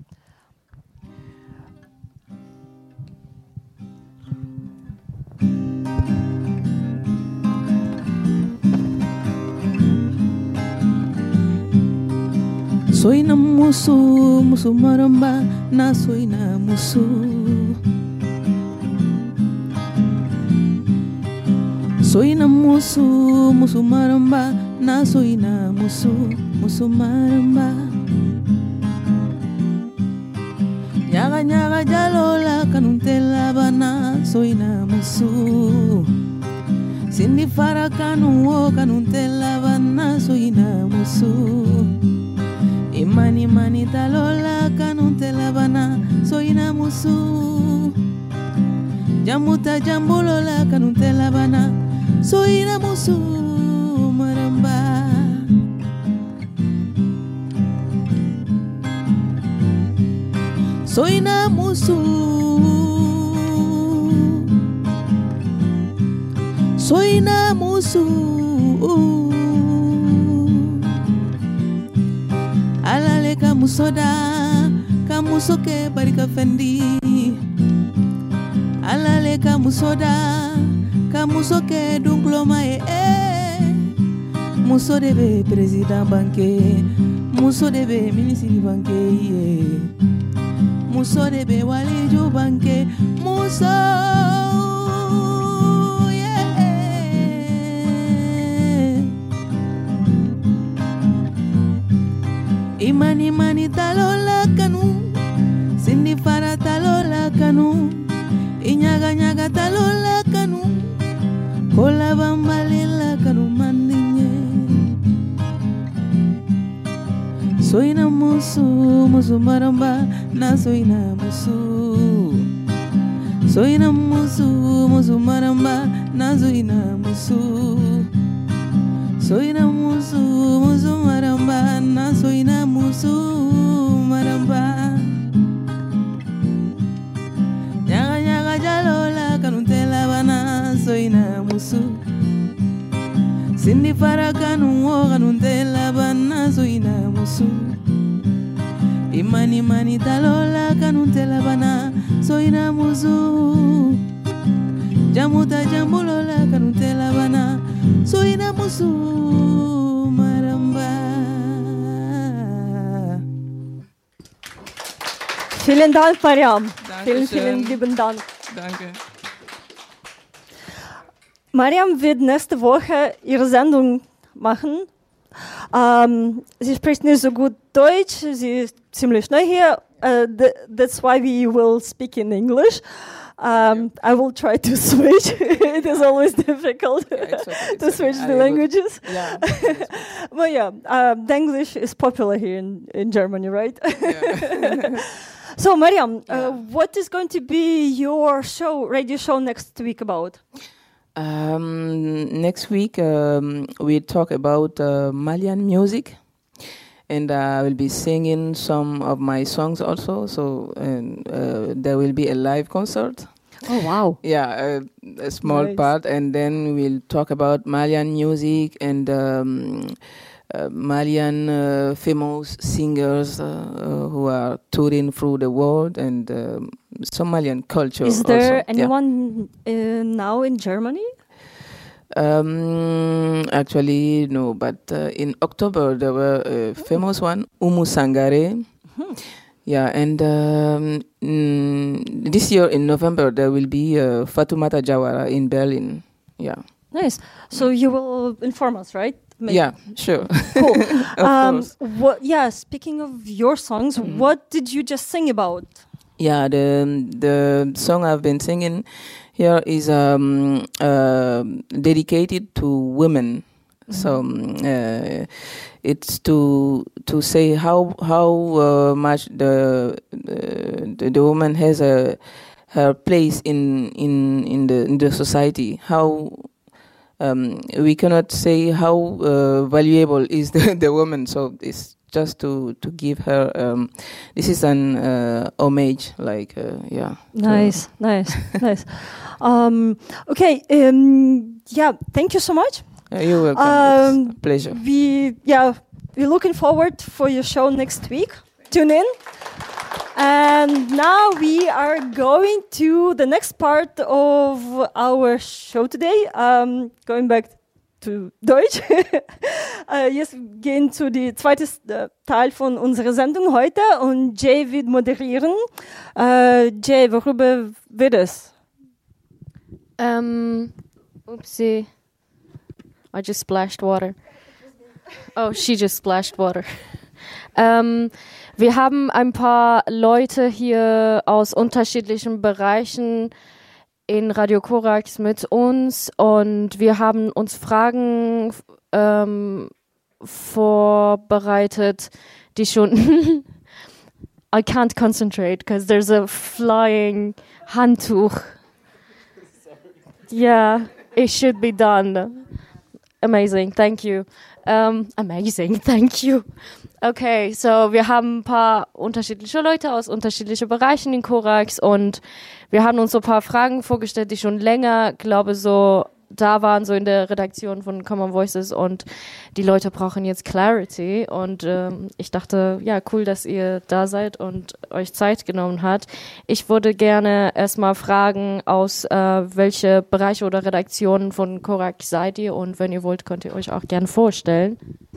S7: Soy na musu, musu maramba, na soy na musu. Soy na musu, musu maramba, na soy na musu, musu maramba. Nyaga nyaga jalola kanuntela bana, soy na musu. Sindi fara kanu o kanuntela bana, soy na musu. Imani mani talola kanuntela bana, soy na musu. Jamuta jambulola kanuntela bana, soy na musu maramba. Soy na musu. Soy na musu. Alale kamusoda, kamusoke barika fendi. Alale kamusoda, kamusoke dunkloma e e. Muso debe president banque, muso debe ministre banque ye. Muso debe walijo banque, muso Imani mani talola kanu, sindi fara talola kanu, inyaga nyaga talola kanu, kola bambalela kanu mandinye. Soy na musu, musu maramba, na soy na musu. Soy na musu, musu maramba, na soy na musu. Soy na musu, musu maramba, na soy na musu maramba. Nyaga nyaga jalola kanuntela bana, soy na musu. Sindi fara kanu o kanuntela bana, soy na musu. Imani mani talola kanuntela bana, soy na musu. Jamuta jambulola kanuntela bana, soy na musu maramba.
S2: Vielen Dank, Mariam.
S7: Dankeschön.
S2: Vielen, vielen lieben Dank.
S7: Danke.
S2: Mariam wird nächste Woche ihre Sendung machen. Ähm, sie spricht nicht so gut Deutsch, sie ist ziemlich neu hier. Uh, th- that's why we will speak in English. Um, I will try to switch. It is always difficult
S7: Yeah, it's okay, it's
S2: to switch
S7: okay.
S2: the
S7: I
S2: languages.
S7: Would, yeah.
S2: But yeah, um, the English is popular here in, in Germany, right?
S7: Yeah.
S2: So, Mariam,
S7: Yeah.
S2: uh, what is going to be your show, radio show next week about?
S7: Um, next week, um, we talk about uh, Malian music, and uh, I will be singing some of my songs also. So and, uh, there will be a live concert.
S2: Oh, wow.
S7: Yeah, a, a small
S2: Nice.
S7: part, and then we'll talk about Malian music and um, uh, Malian uh, famous singers uh, uh, who are touring through the world, and um, some Malian culture.
S2: Is there
S7: also.
S2: anyone uh, now in Germany?
S7: Yeah. Um, actually, no, but uh, in October there were a famous one, Umu Sangare.
S2: Hmm.
S7: Yeah, and um, mm, this year in November there will be uh, Fatoumata Jawara in Berlin. Yeah.
S2: Nice. So you will inform us, right? Maybe.
S7: Yeah, sure.
S2: Cool.
S7: Of
S2: um,
S7: course.
S2: what? Yeah. Speaking of your songs,
S7: Mm.
S2: what did you just sing about?
S7: Yeah, the the song I've been singing here is um, uh, dedicated to women. So um, uh, it's to to say how how uh, much the, uh, the the woman has a her place in in in the in the society. How um, we cannot say how uh, valuable is the, the woman. So it's just to to give her. Um, this is an uh, homage, like uh, yeah.
S2: Nice, nice, nice. Um, okay. Um, yeah. Thank you so much.
S7: Uh, you're welcome.
S2: Um,
S7: it's a pleasure.
S2: We yeah, we're looking forward for your show next week. Tune in. And now we are going to the next part of our show today. Um, going back to Deutsch. äh, jetzt gehen zu die zweite äh, Teil von unserer Sendung heute und Jay wird moderieren. Äh, Jay, worüber wird es?
S6: Um, oopsie. I just splashed water. Oh, she just splashed water. Ähm, wir haben ein paar Leute hier aus unterschiedlichen Bereichen in Radio Korax mit uns und wir haben uns Fragen ähm, vorbereitet, die schon I can't concentrate because there's a flying Handtuch. Yeah, it should be done. Amazing, thank you. Um, amazing, thank you. Okay, so wir haben ein paar unterschiedliche Leute aus unterschiedlichen Bereichen in Korax und wir haben uns so ein paar Fragen vorgestellt, die schon länger, glaube so, da waren, so in der Redaktion von Common Voices und die Leute brauchen jetzt Clarity und ähm, ich dachte, ja, cool, dass ihr da seid und euch Zeit genommen habt. Ich würde gerne erstmal fragen, aus äh, welche Bereiche oder Redaktionen von Korax seid ihr und wenn ihr wollt, könnt ihr euch auch gerne vorstellen.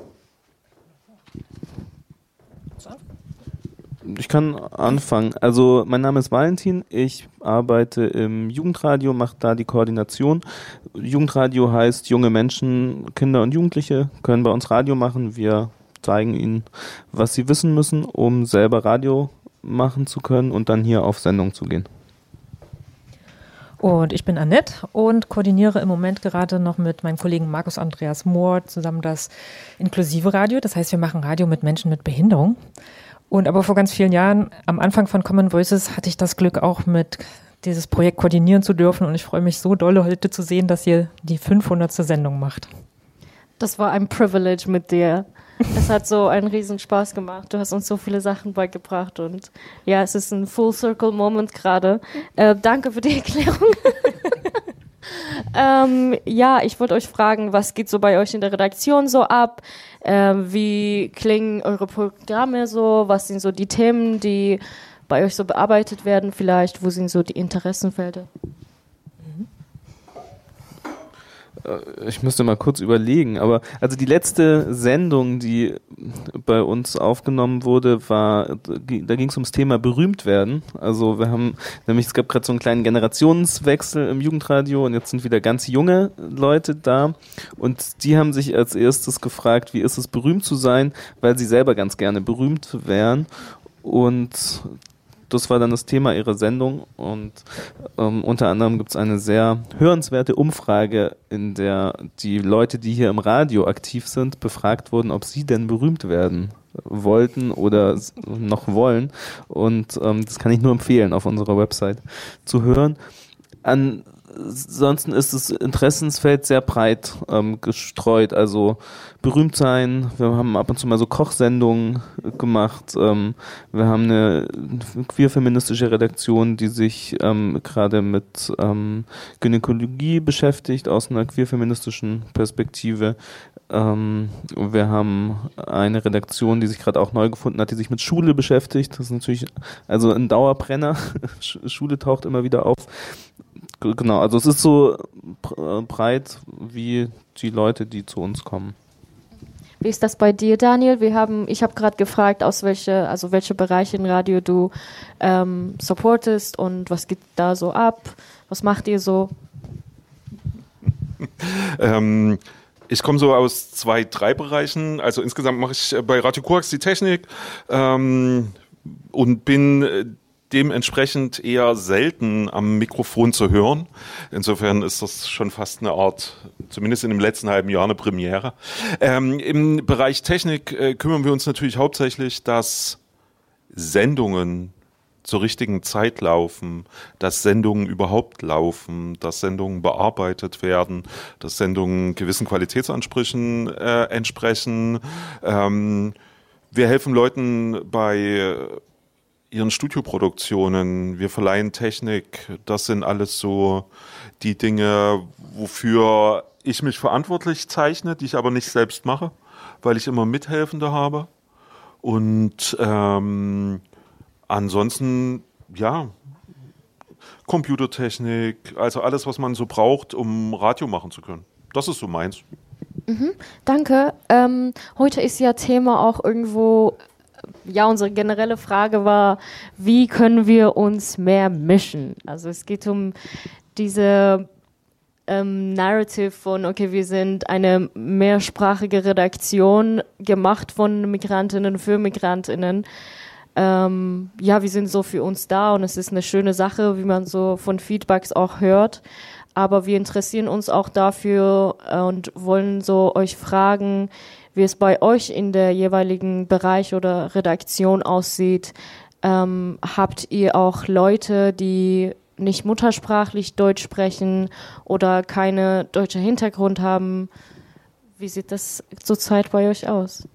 S8: Ich kann anfangen. Also mein Name ist Valentin, ich arbeite im Jugendradio, mache da die Koordination. Jugendradio heißt, junge Menschen, Kinder und Jugendliche können bei uns Radio machen. Wir zeigen ihnen, was sie wissen müssen, um selber Radio machen zu können und dann hier auf Sendung zu gehen.
S9: Und ich bin Annette und koordiniere im Moment gerade noch mit meinem Kollegen Markus Andreas Mohr zusammen das inklusive Radio. Das heißt, wir machen Radio mit Menschen mit Behinderung. Und aber vor ganz vielen Jahren, am Anfang von Common Voices, hatte ich das Glück, auch mit dieses Projekt koordinieren zu dürfen. Und ich freue mich so doll, heute zu sehen, dass ihr die fünfhundertste Sendung macht.
S6: Das war ein Privilege mit dir. Es hat so einen riesen Spaß gemacht. Du hast uns so viele Sachen beigebracht. Und ja, es ist ein Full-Circle-Moment gerade. Äh, danke für die Erklärung. ähm, ja, ich wollte euch fragen, was geht so bei euch in der Redaktion so ab? Ähm, wie klingen eure Programme so? Was sind so die Themen, die bei euch so bearbeitet werden vielleicht? Wo sind so die Interessenfelder?
S8: Ich müsste mal kurz überlegen, aber also die letzte Sendung, die bei uns aufgenommen wurde, war, da ging es ums Thema berühmt werden. Also wir haben, nämlich es gab gerade so einen kleinen Generationswechsel im Jugendradio und jetzt sind wieder ganz junge Leute da und die haben sich als erstes gefragt, wie ist es berühmt zu sein, weil sie selber ganz gerne berühmt wären und das war dann das Thema ihrer Sendung und ähm, unter anderem gibt es eine sehr hörenswerte Umfrage, in der die Leute, die hier im Radio aktiv sind, befragt wurden, ob sie denn berühmt werden wollten oder noch wollen. Und ähm, das kann ich nur empfehlen, auf unserer Website zu hören. Ansonsten ist das Interessensfeld sehr breit ähm, gestreut, also berühmt sein, wir haben ab und zu mal so Kochsendungen gemacht, ähm, wir haben eine queer-feministische Redaktion, die sich ähm, gerade mit ähm, Gynäkologie beschäftigt, aus einer queer-feministischen Perspektive. Ähm, wir haben eine Redaktion, die sich gerade auch neu gefunden hat, die sich mit Schule beschäftigt, das ist natürlich also ein Dauerbrenner, Schule taucht immer wieder auf. Genau, also es ist so breit wie die Leute, die zu uns kommen.
S6: Wie ist das bei dir, Daniel? Wir haben, ich habe gerade gefragt, aus welche, also welche Bereiche im Radio du ähm, supportest und was geht da so ab? Was macht ihr so?
S10: ähm, ich komme so aus zwei, drei Bereichen. Also insgesamt mache ich bei Radio Korax die Technik ähm, und bin äh, dementsprechend eher selten am Mikrofon zu hören. Insofern ist das schon fast eine Art, zumindest in dem letzten halben Jahr, eine Premiere. Ähm, im Bereich Technik äh, kümmern wir uns natürlich hauptsächlich, dass Sendungen zur richtigen Zeit laufen, dass Sendungen überhaupt laufen, dass Sendungen bearbeitet werden, dass Sendungen gewissen Qualitätsansprüchen äh, entsprechen. Ähm, wir helfen Leuten bei ihren Studioproduktionen, wir verleihen Technik, das sind alles so die Dinge, wofür ich mich verantwortlich zeichne, die ich aber nicht selbst mache, weil ich immer Mithelfende habe. Und ähm, ansonsten, ja, Computertechnik, also alles, was man so braucht, um Radio machen zu können. Das ist so meins.
S6: Mhm, danke. Ähm, heute ist ja Thema auch irgendwo, ja, unsere generelle Frage war, wie können wir uns mehr mischen? Also es geht um diese ähm, Narrative von, okay, wir sind eine mehrsprachige Redaktion, gemacht von Migrantinnen für Migrantinnen. Ähm, ja, wir sind so für uns da und es ist eine schöne Sache, wie man so von Feedbacks auch hört. Aber wir interessieren uns auch dafür äh, und wollen so euch fragen, wie es bei euch in der jeweiligen Bereich oder Redaktion aussieht. Ähm, habt ihr auch Leute, die nicht muttersprachlich Deutsch sprechen oder keine deutsche Hintergrund haben? Wie sieht das zurzeit bei euch aus?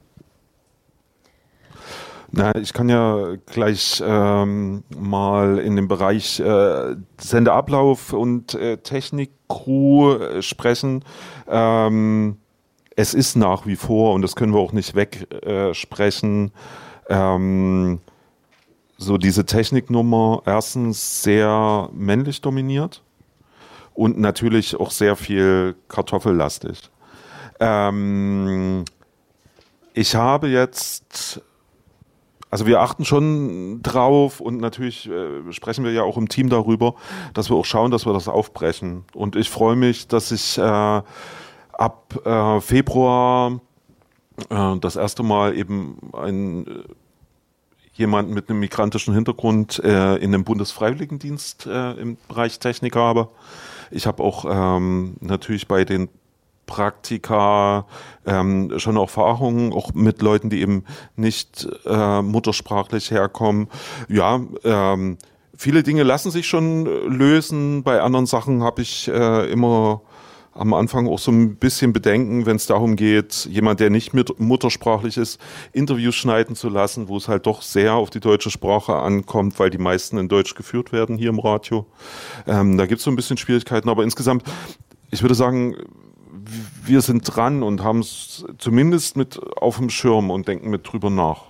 S10: Na, ich kann ja gleich ähm, mal in dem Bereich äh, Sendeablauf und äh, Technik-Crew äh, sprechen. Ähm, es ist nach wie vor, und das können wir auch nicht wegsprechen, äh, ähm, so diese Techniknummer erstens sehr männlich dominiert und natürlich auch sehr viel kartoffellastig. Ähm, ich habe jetzt... Also wir achten schon drauf und natürlich äh, sprechen wir ja auch im Team darüber, dass wir auch schauen, dass wir das aufbrechen. Und ich freue mich, dass ich äh, ab äh, Februar äh, das erste Mal eben ein, äh, jemanden mit einem migrantischen Hintergrund äh, in dem Bundesfreiwilligendienst äh, im Bereich Technik habe. Ich habe auch ähm, natürlich bei den Praktika, ähm, schon auch Erfahrungen, auch mit Leuten, die eben nicht äh, muttersprachlich herkommen. Ja, ähm, viele Dinge lassen sich schon lösen. Bei anderen Sachen habe ich äh, immer am Anfang auch so ein bisschen Bedenken, wenn es darum geht, jemand, der nicht mit muttersprachlich ist, Interviews schneiden zu lassen, wo es halt doch sehr auf die deutsche Sprache ankommt, weil die meisten in Deutsch geführt werden hier im Radio. Ähm, da gibt es so ein bisschen Schwierigkeiten, aber insgesamt, ich würde sagen, wir sind dran und haben es zumindest mit auf dem Schirm und denken mit drüber nach.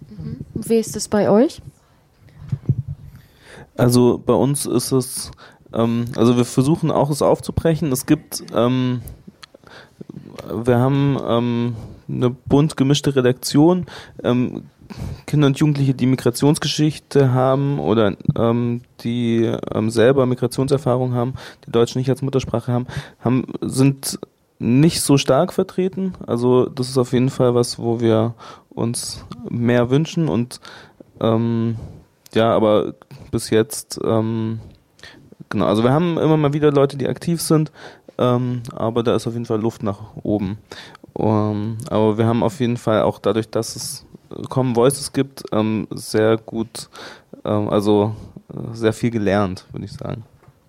S6: Wie ist es bei euch?
S8: Also bei uns ist es ähm, also wir versuchen auch es aufzubrechen. Es gibt, ähm, wir haben ähm, eine bunt gemischte Redaktion, ähm, Kinder und Jugendliche, die Migrationsgeschichte haben oder ähm, die ähm, selber Migrationserfahrung haben, die Deutsch nicht als Muttersprache haben, haben, sind nicht so stark vertreten. Also das ist auf jeden Fall was, wo wir uns mehr wünschen und ähm, ja, aber bis jetzt ähm, genau, also wir haben immer mal wieder Leute, die aktiv sind, ähm, aber da ist auf jeden Fall Luft nach oben. Um, aber wir haben auf jeden Fall auch dadurch, dass es Common Voices gibt, ähm, sehr gut, ähm, also äh, sehr viel gelernt, würde ich sagen.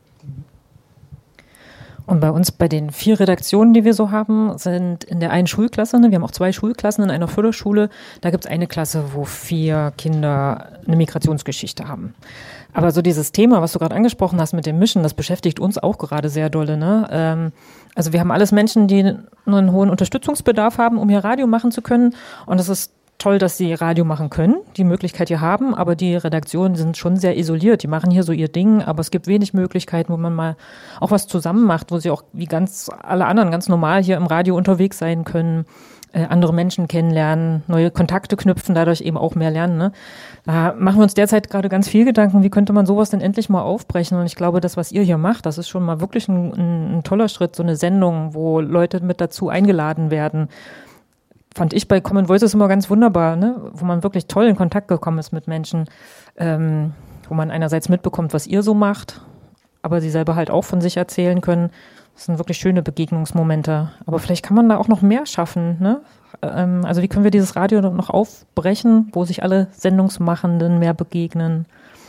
S9: Und bei uns, bei den vier Redaktionen, die wir so haben, sind in der einen Schulklasse, ne, wir haben auch zwei Schulklassen in einer Förderschule, da gibt es eine Klasse, wo vier Kinder eine Migrationsgeschichte haben. Aber so dieses Thema, was du gerade angesprochen hast mit dem Mischen, das beschäftigt uns auch gerade sehr dolle. Ne? Ähm, also wir haben alles Menschen, die einen hohen Unterstützungsbedarf haben, um hier Radio machen zu können. Und es ist toll, dass sie Radio machen können, die Möglichkeit hier haben, aber die Redaktionen sind schon sehr isoliert. Die machen hier so ihr Ding, aber es gibt wenig Möglichkeiten, wo man mal auch was zusammen macht, wo sie auch wie ganz alle anderen ganz normal hier im Radio unterwegs sein können, äh, andere Menschen kennenlernen, neue Kontakte knüpfen, dadurch eben auch mehr lernen. Ne? Da machen wir uns derzeit gerade ganz viel Gedanken, wie könnte man sowas denn endlich mal aufbrechen? Und ich glaube, das, was ihr hier macht, das ist schon mal wirklich ein, ein, ein toller Schritt, so eine Sendung, wo Leute mit dazu eingeladen werden. Fand ich bei Common Voices immer ganz wunderbar, ne? Wo man wirklich toll in Kontakt gekommen ist mit Menschen, ähm, wo man einerseits mitbekommt, was ihr so macht, aber sie selber halt auch von sich erzählen können. Das sind wirklich schöne Begegnungsmomente. Aber vielleicht kann man da auch noch mehr schaffen, ne? Ähm, also wie können wir dieses Radio noch aufbrechen, wo sich alle Sendungsmachenden mehr begegnen?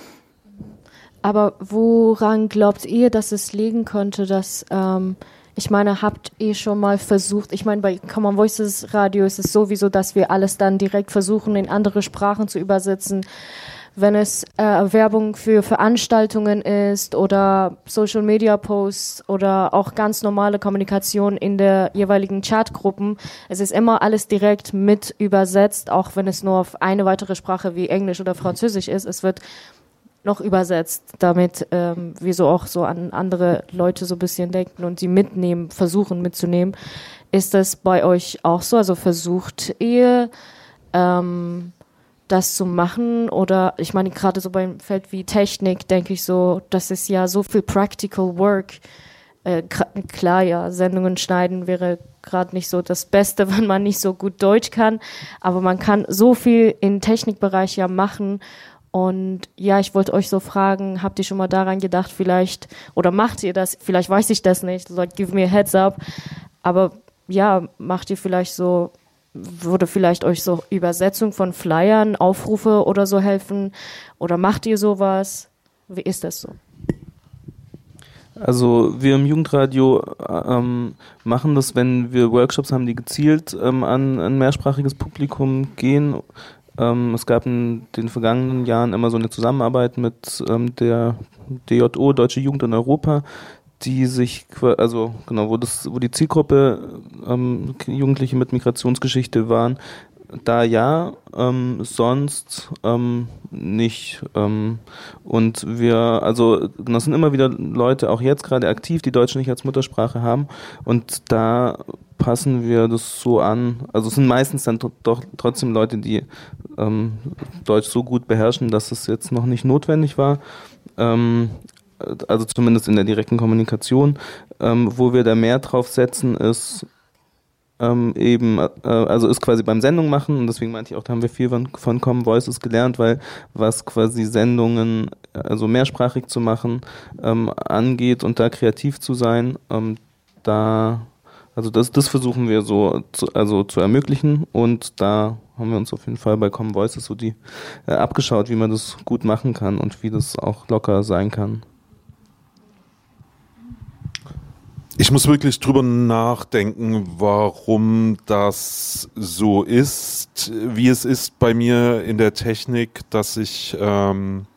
S6: Aber woran glaubt ihr, dass es liegen könnte, dass ähm, ich meine, habt ihr schon mal versucht, ich meine, bei Common Voices Radio ist es sowieso, dass wir alles dann direkt versuchen, in andere Sprachen zu übersetzen. Wenn es äh, Werbung für Veranstaltungen ist oder Social Media Posts oder auch ganz normale Kommunikation in der jeweiligen Chatgruppen, es ist immer alles direkt mit übersetzt, auch wenn es nur auf eine weitere Sprache wie Englisch oder Französisch ist. Es wird noch übersetzt, damit ähm, wir so auch so an andere Leute so ein bisschen denken und sie mitnehmen, versuchen mitzunehmen. Ist das bei euch auch so? Also versucht ihr ähm, das zu machen? Oder ich meine, gerade so beim Feld wie Technik denke ich so, das ist ja so viel Practical Work. Äh, klar, ja, Sendungen schneiden wäre gerade nicht so das Beste, wenn man nicht so gut Deutsch kann, aber man kann so viel im Technikbereich ja machen. Und ja, ich wollte euch so fragen, habt ihr schon mal daran gedacht, vielleicht, oder macht ihr das, vielleicht weiß ich das nicht, so like, give me a heads up, aber ja, macht ihr vielleicht so, würde vielleicht euch so Übersetzung von Flyern, Aufrufe oder so helfen, oder macht ihr sowas? Wie ist das so?
S8: Also wir im Jugendradio ähm, machen das, wenn wir Workshops haben, die gezielt ähm, an ein mehrsprachiges Publikum gehen. Ähm, es gab in den vergangenen Jahren immer so eine Zusammenarbeit mit ähm, der D J O, Deutsche Jugend in Europa, die sich, also genau, wo das, wo die Zielgruppe ähm, Jugendliche mit Migrationsgeschichte waren, da ja, ähm, sonst ähm, nicht. Ähm, und wir, also das sind immer wieder Leute, auch jetzt gerade aktiv, die Deutsch nicht als Muttersprache haben. Und da passen wir das so an. Also es sind meistens dann doch trotzdem Leute, die ähm, Deutsch so gut beherrschen, dass es jetzt noch nicht notwendig war. Ähm, also zumindest in der direkten Kommunikation. Ähm, wo wir da mehr drauf setzen, ist Ähm, eben, äh, also ist quasi beim Sendung machen, und deswegen meinte ich auch, da haben wir viel von, von Common Voices gelernt, weil was quasi Sendungen, also mehrsprachig zu machen, ähm, angeht und da kreativ zu sein, ähm, da, also das, das versuchen wir so zu, also zu ermöglichen, und da haben wir uns auf jeden Fall bei Common Voices so die äh, abgeschaut, wie man das gut machen kann und wie das auch locker sein kann.
S10: Ich muss wirklich drüber nachdenken, warum das so ist, wie es ist bei mir in der Technik, dass ich ähm,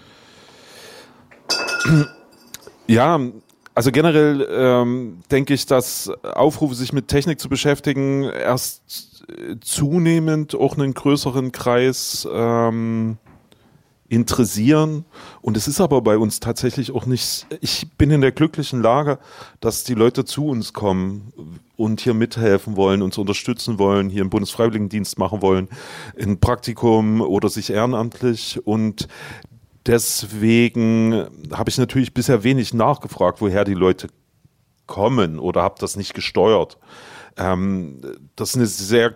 S10: ja, also generell ähm, denke ich, dass Aufrufe, sich mit Technik zu beschäftigen, erst zunehmend auch einen größeren Kreis ähm, interessieren. Und es ist aber bei uns tatsächlich auch nicht, ich bin in der glücklichen Lage, dass die Leute zu uns kommen und hier mithelfen wollen, uns unterstützen wollen, hier einen Bundesfreiwilligendienst machen wollen, ein Praktikum oder sich ehrenamtlich. Und deswegen habe ich natürlich bisher wenig nachgefragt, woher die Leute kommen oder habe das nicht gesteuert. Ähm, das ist eine sehr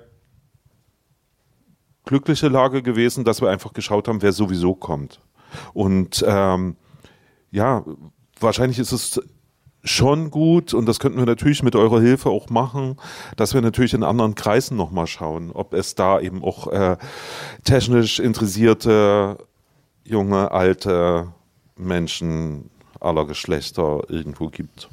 S10: glückliche Lage gewesen, dass wir einfach geschaut haben, wer sowieso kommt. Und ähm, ja, wahrscheinlich ist es schon gut, und das könnten wir natürlich mit eurer Hilfe auch machen, dass wir natürlich in anderen Kreisen nochmal schauen, ob es da eben auch äh, technisch interessierte, junge, alte Menschen aller Geschlechter irgendwo gibt.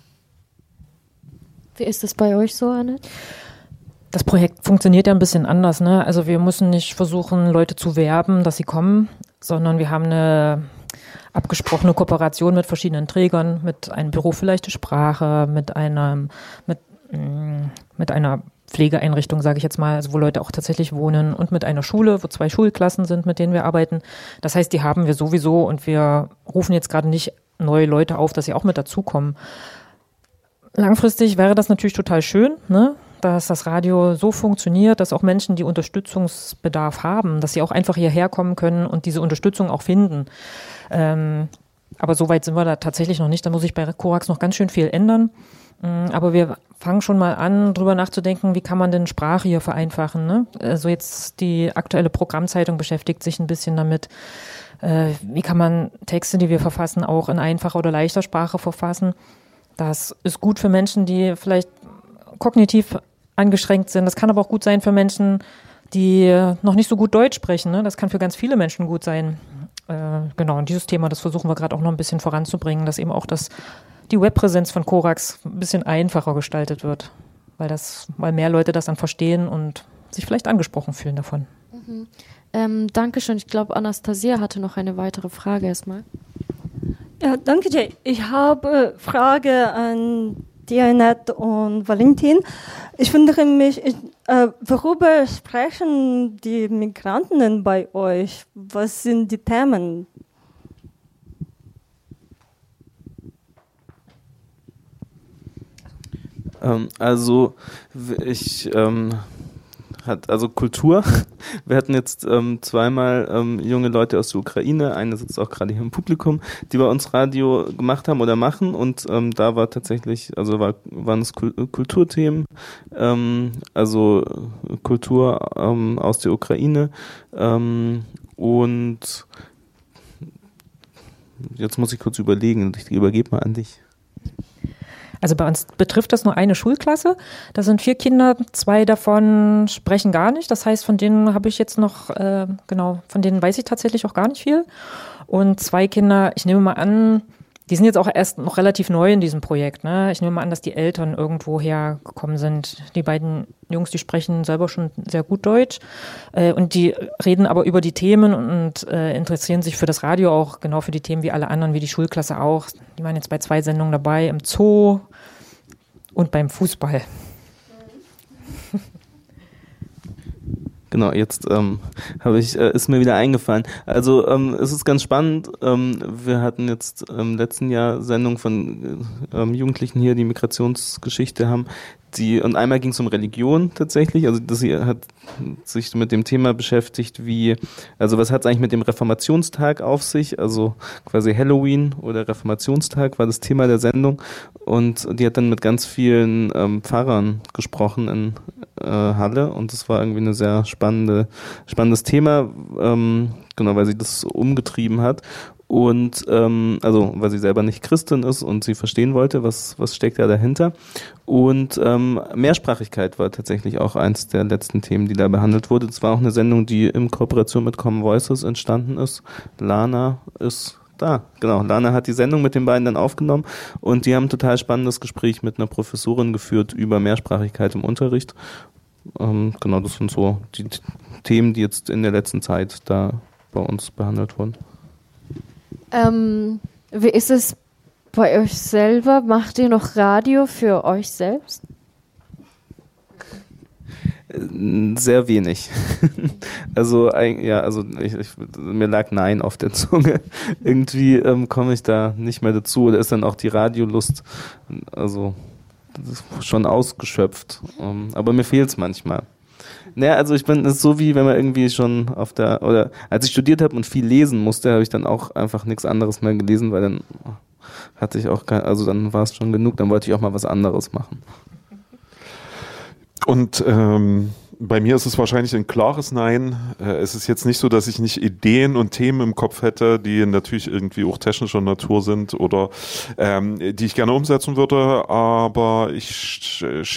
S6: Wie ist das bei euch so, Annette?
S9: Das Projekt funktioniert ja ein bisschen anders, ne? Also wir müssen nicht versuchen, Leute zu werben, dass sie kommen, sondern wir haben eine abgesprochene Kooperation mit verschiedenen Trägern, mit einem Büro für leichte Sprache, mit einem, mit, mit einer Pflegeeinrichtung, sage ich jetzt mal, also wo Leute auch tatsächlich wohnen, und mit einer Schule, wo zwei Schulklassen sind, mit denen wir arbeiten. Das heißt, die haben wir sowieso, und wir rufen jetzt gerade nicht neue Leute auf, dass sie auch mit dazukommen. Langfristig wäre das natürlich total schön, ne? Dass das Radio so funktioniert, dass auch Menschen, die Unterstützungsbedarf haben, dass sie auch einfach hierher kommen können und diese Unterstützung auch finden. Ähm, aber so weit sind wir da tatsächlich noch nicht. Da muss sich bei Korax noch ganz schön viel ändern. Ähm, aber wir fangen schon mal an, drüber nachzudenken, wie kann man denn Sprache hier vereinfachen, ne? Also jetzt die aktuelle Programmzeitung beschäftigt sich ein bisschen damit. Äh, wie kann man Texte, die wir verfassen, auch in einfacher oder leichter Sprache verfassen? Das ist gut für Menschen, die vielleicht kognitiv angeschränkt sind. Das kann aber auch gut sein für Menschen, die noch nicht so gut Deutsch sprechen, ne? Das kann für ganz viele Menschen gut sein. Äh, genau, und dieses Thema, das versuchen wir gerade auch noch ein bisschen voranzubringen, dass eben auch das, die Webpräsenz von Korax ein bisschen einfacher gestaltet wird, weil, das, weil mehr Leute das dann verstehen und sich vielleicht angesprochen fühlen davon.
S6: Mhm. Ähm, Dankeschön. Ich glaube, Anastasia hatte noch eine weitere Frage erstmal.
S2: Ja, danke, Jay. Ich habe Frage an dir, Annette und Valentin. Ich wundere mich, ich, äh, worüber sprechen die Migranten bei euch? Was sind die Themen?
S8: Ähm, also ich ähm, hat also Kultur. Wir hatten jetzt ähm, zweimal ähm, junge Leute aus der Ukraine, eine sitzt auch gerade hier im Publikum, die bei uns Radio gemacht haben oder machen, und ähm, da war tatsächlich, also war, waren es Kul- Kulturthemen, ähm, also Kultur ähm, aus der Ukraine, ähm, und jetzt muss ich kurz überlegen, ich übergebe mal an dich.
S9: Also bei uns betrifft das nur eine Schulklasse. Da sind vier Kinder, zwei davon sprechen gar nicht. Das heißt, von denen habe ich jetzt noch, äh, genau, von denen weiß ich tatsächlich auch gar nicht viel. Und zwei Kinder, ich nehme mal an, die sind jetzt auch erst noch relativ neu in diesem Projekt, ne? Ich nehme mal an, dass die Eltern irgendwo hergekommen sind. Die beiden Jungs, die sprechen selber schon sehr gut Deutsch, äh, und die reden aber über die Themen und äh, interessieren sich für das Radio auch, genau für die Themen wie alle anderen, wie die Schulklasse auch. Die waren jetzt bei zwei Sendungen dabei, im Zoo und beim Fußball.
S8: Genau, jetzt ähm, habe ich, äh, ist mir wieder eingefallen. Also ähm, es ist ganz spannend. Ähm, wir hatten jetzt im letzten Jahr Sendung von ähm, Jugendlichen hier, die Migrationsgeschichte haben. Die, und einmal ging es um Religion tatsächlich, also das hier hat sich mit dem Thema beschäftigt, wie, also was hat es eigentlich mit dem Reformationstag auf sich, also quasi Halloween oder Reformationstag war das Thema der Sendung, und die hat dann mit ganz vielen ähm, Pfarrern gesprochen in äh, Halle, und das war irgendwie eine sehr spannende, spannendes Thema, ähm, genau, weil sie das umgetrieben hat. Und ähm, also weil sie selber nicht Christin ist und sie verstehen wollte, was was steckt da dahinter. Und ähm, Mehrsprachigkeit war tatsächlich auch eins der letzten Themen, die da behandelt wurde. Es war auch eine Sendung, die in Kooperation mit Common Voices entstanden ist. Lana ist da, genau. Lana hat die Sendung mit den beiden dann aufgenommen, und die haben ein total spannendes Gespräch mit einer Professorin geführt über Mehrsprachigkeit im Unterricht. Ähm, genau, das sind so die t- Themen, die jetzt in der letzten Zeit da bei uns behandelt wurden.
S6: Ähm, wie ist es bei euch selber? Macht ihr noch Radio für euch selbst?
S8: Sehr wenig. Also, ja, also ich, ich, mir lag Nein auf der Zunge. Irgendwie ähm, komme ich da nicht mehr dazu. Da ist dann auch die Radiolust, also das ist schon ausgeschöpft. Um, aber mir fehlt es manchmal. Naja, also ich bin, es ist so wie wenn man irgendwie schon auf der, oder als ich studiert habe und viel lesen musste, habe ich dann auch einfach nichts anderes mehr gelesen, weil dann hatte ich auch kein, also dann war es schon genug, dann wollte ich auch mal was anderes machen.
S10: Und ähm, bei mir ist es wahrscheinlich ein klares Nein. Äh, es ist jetzt nicht so, dass ich nicht Ideen und Themen im Kopf hätte, die natürlich irgendwie auch technischer Natur sind oder ähm, die ich gerne umsetzen würde, aber ich schäme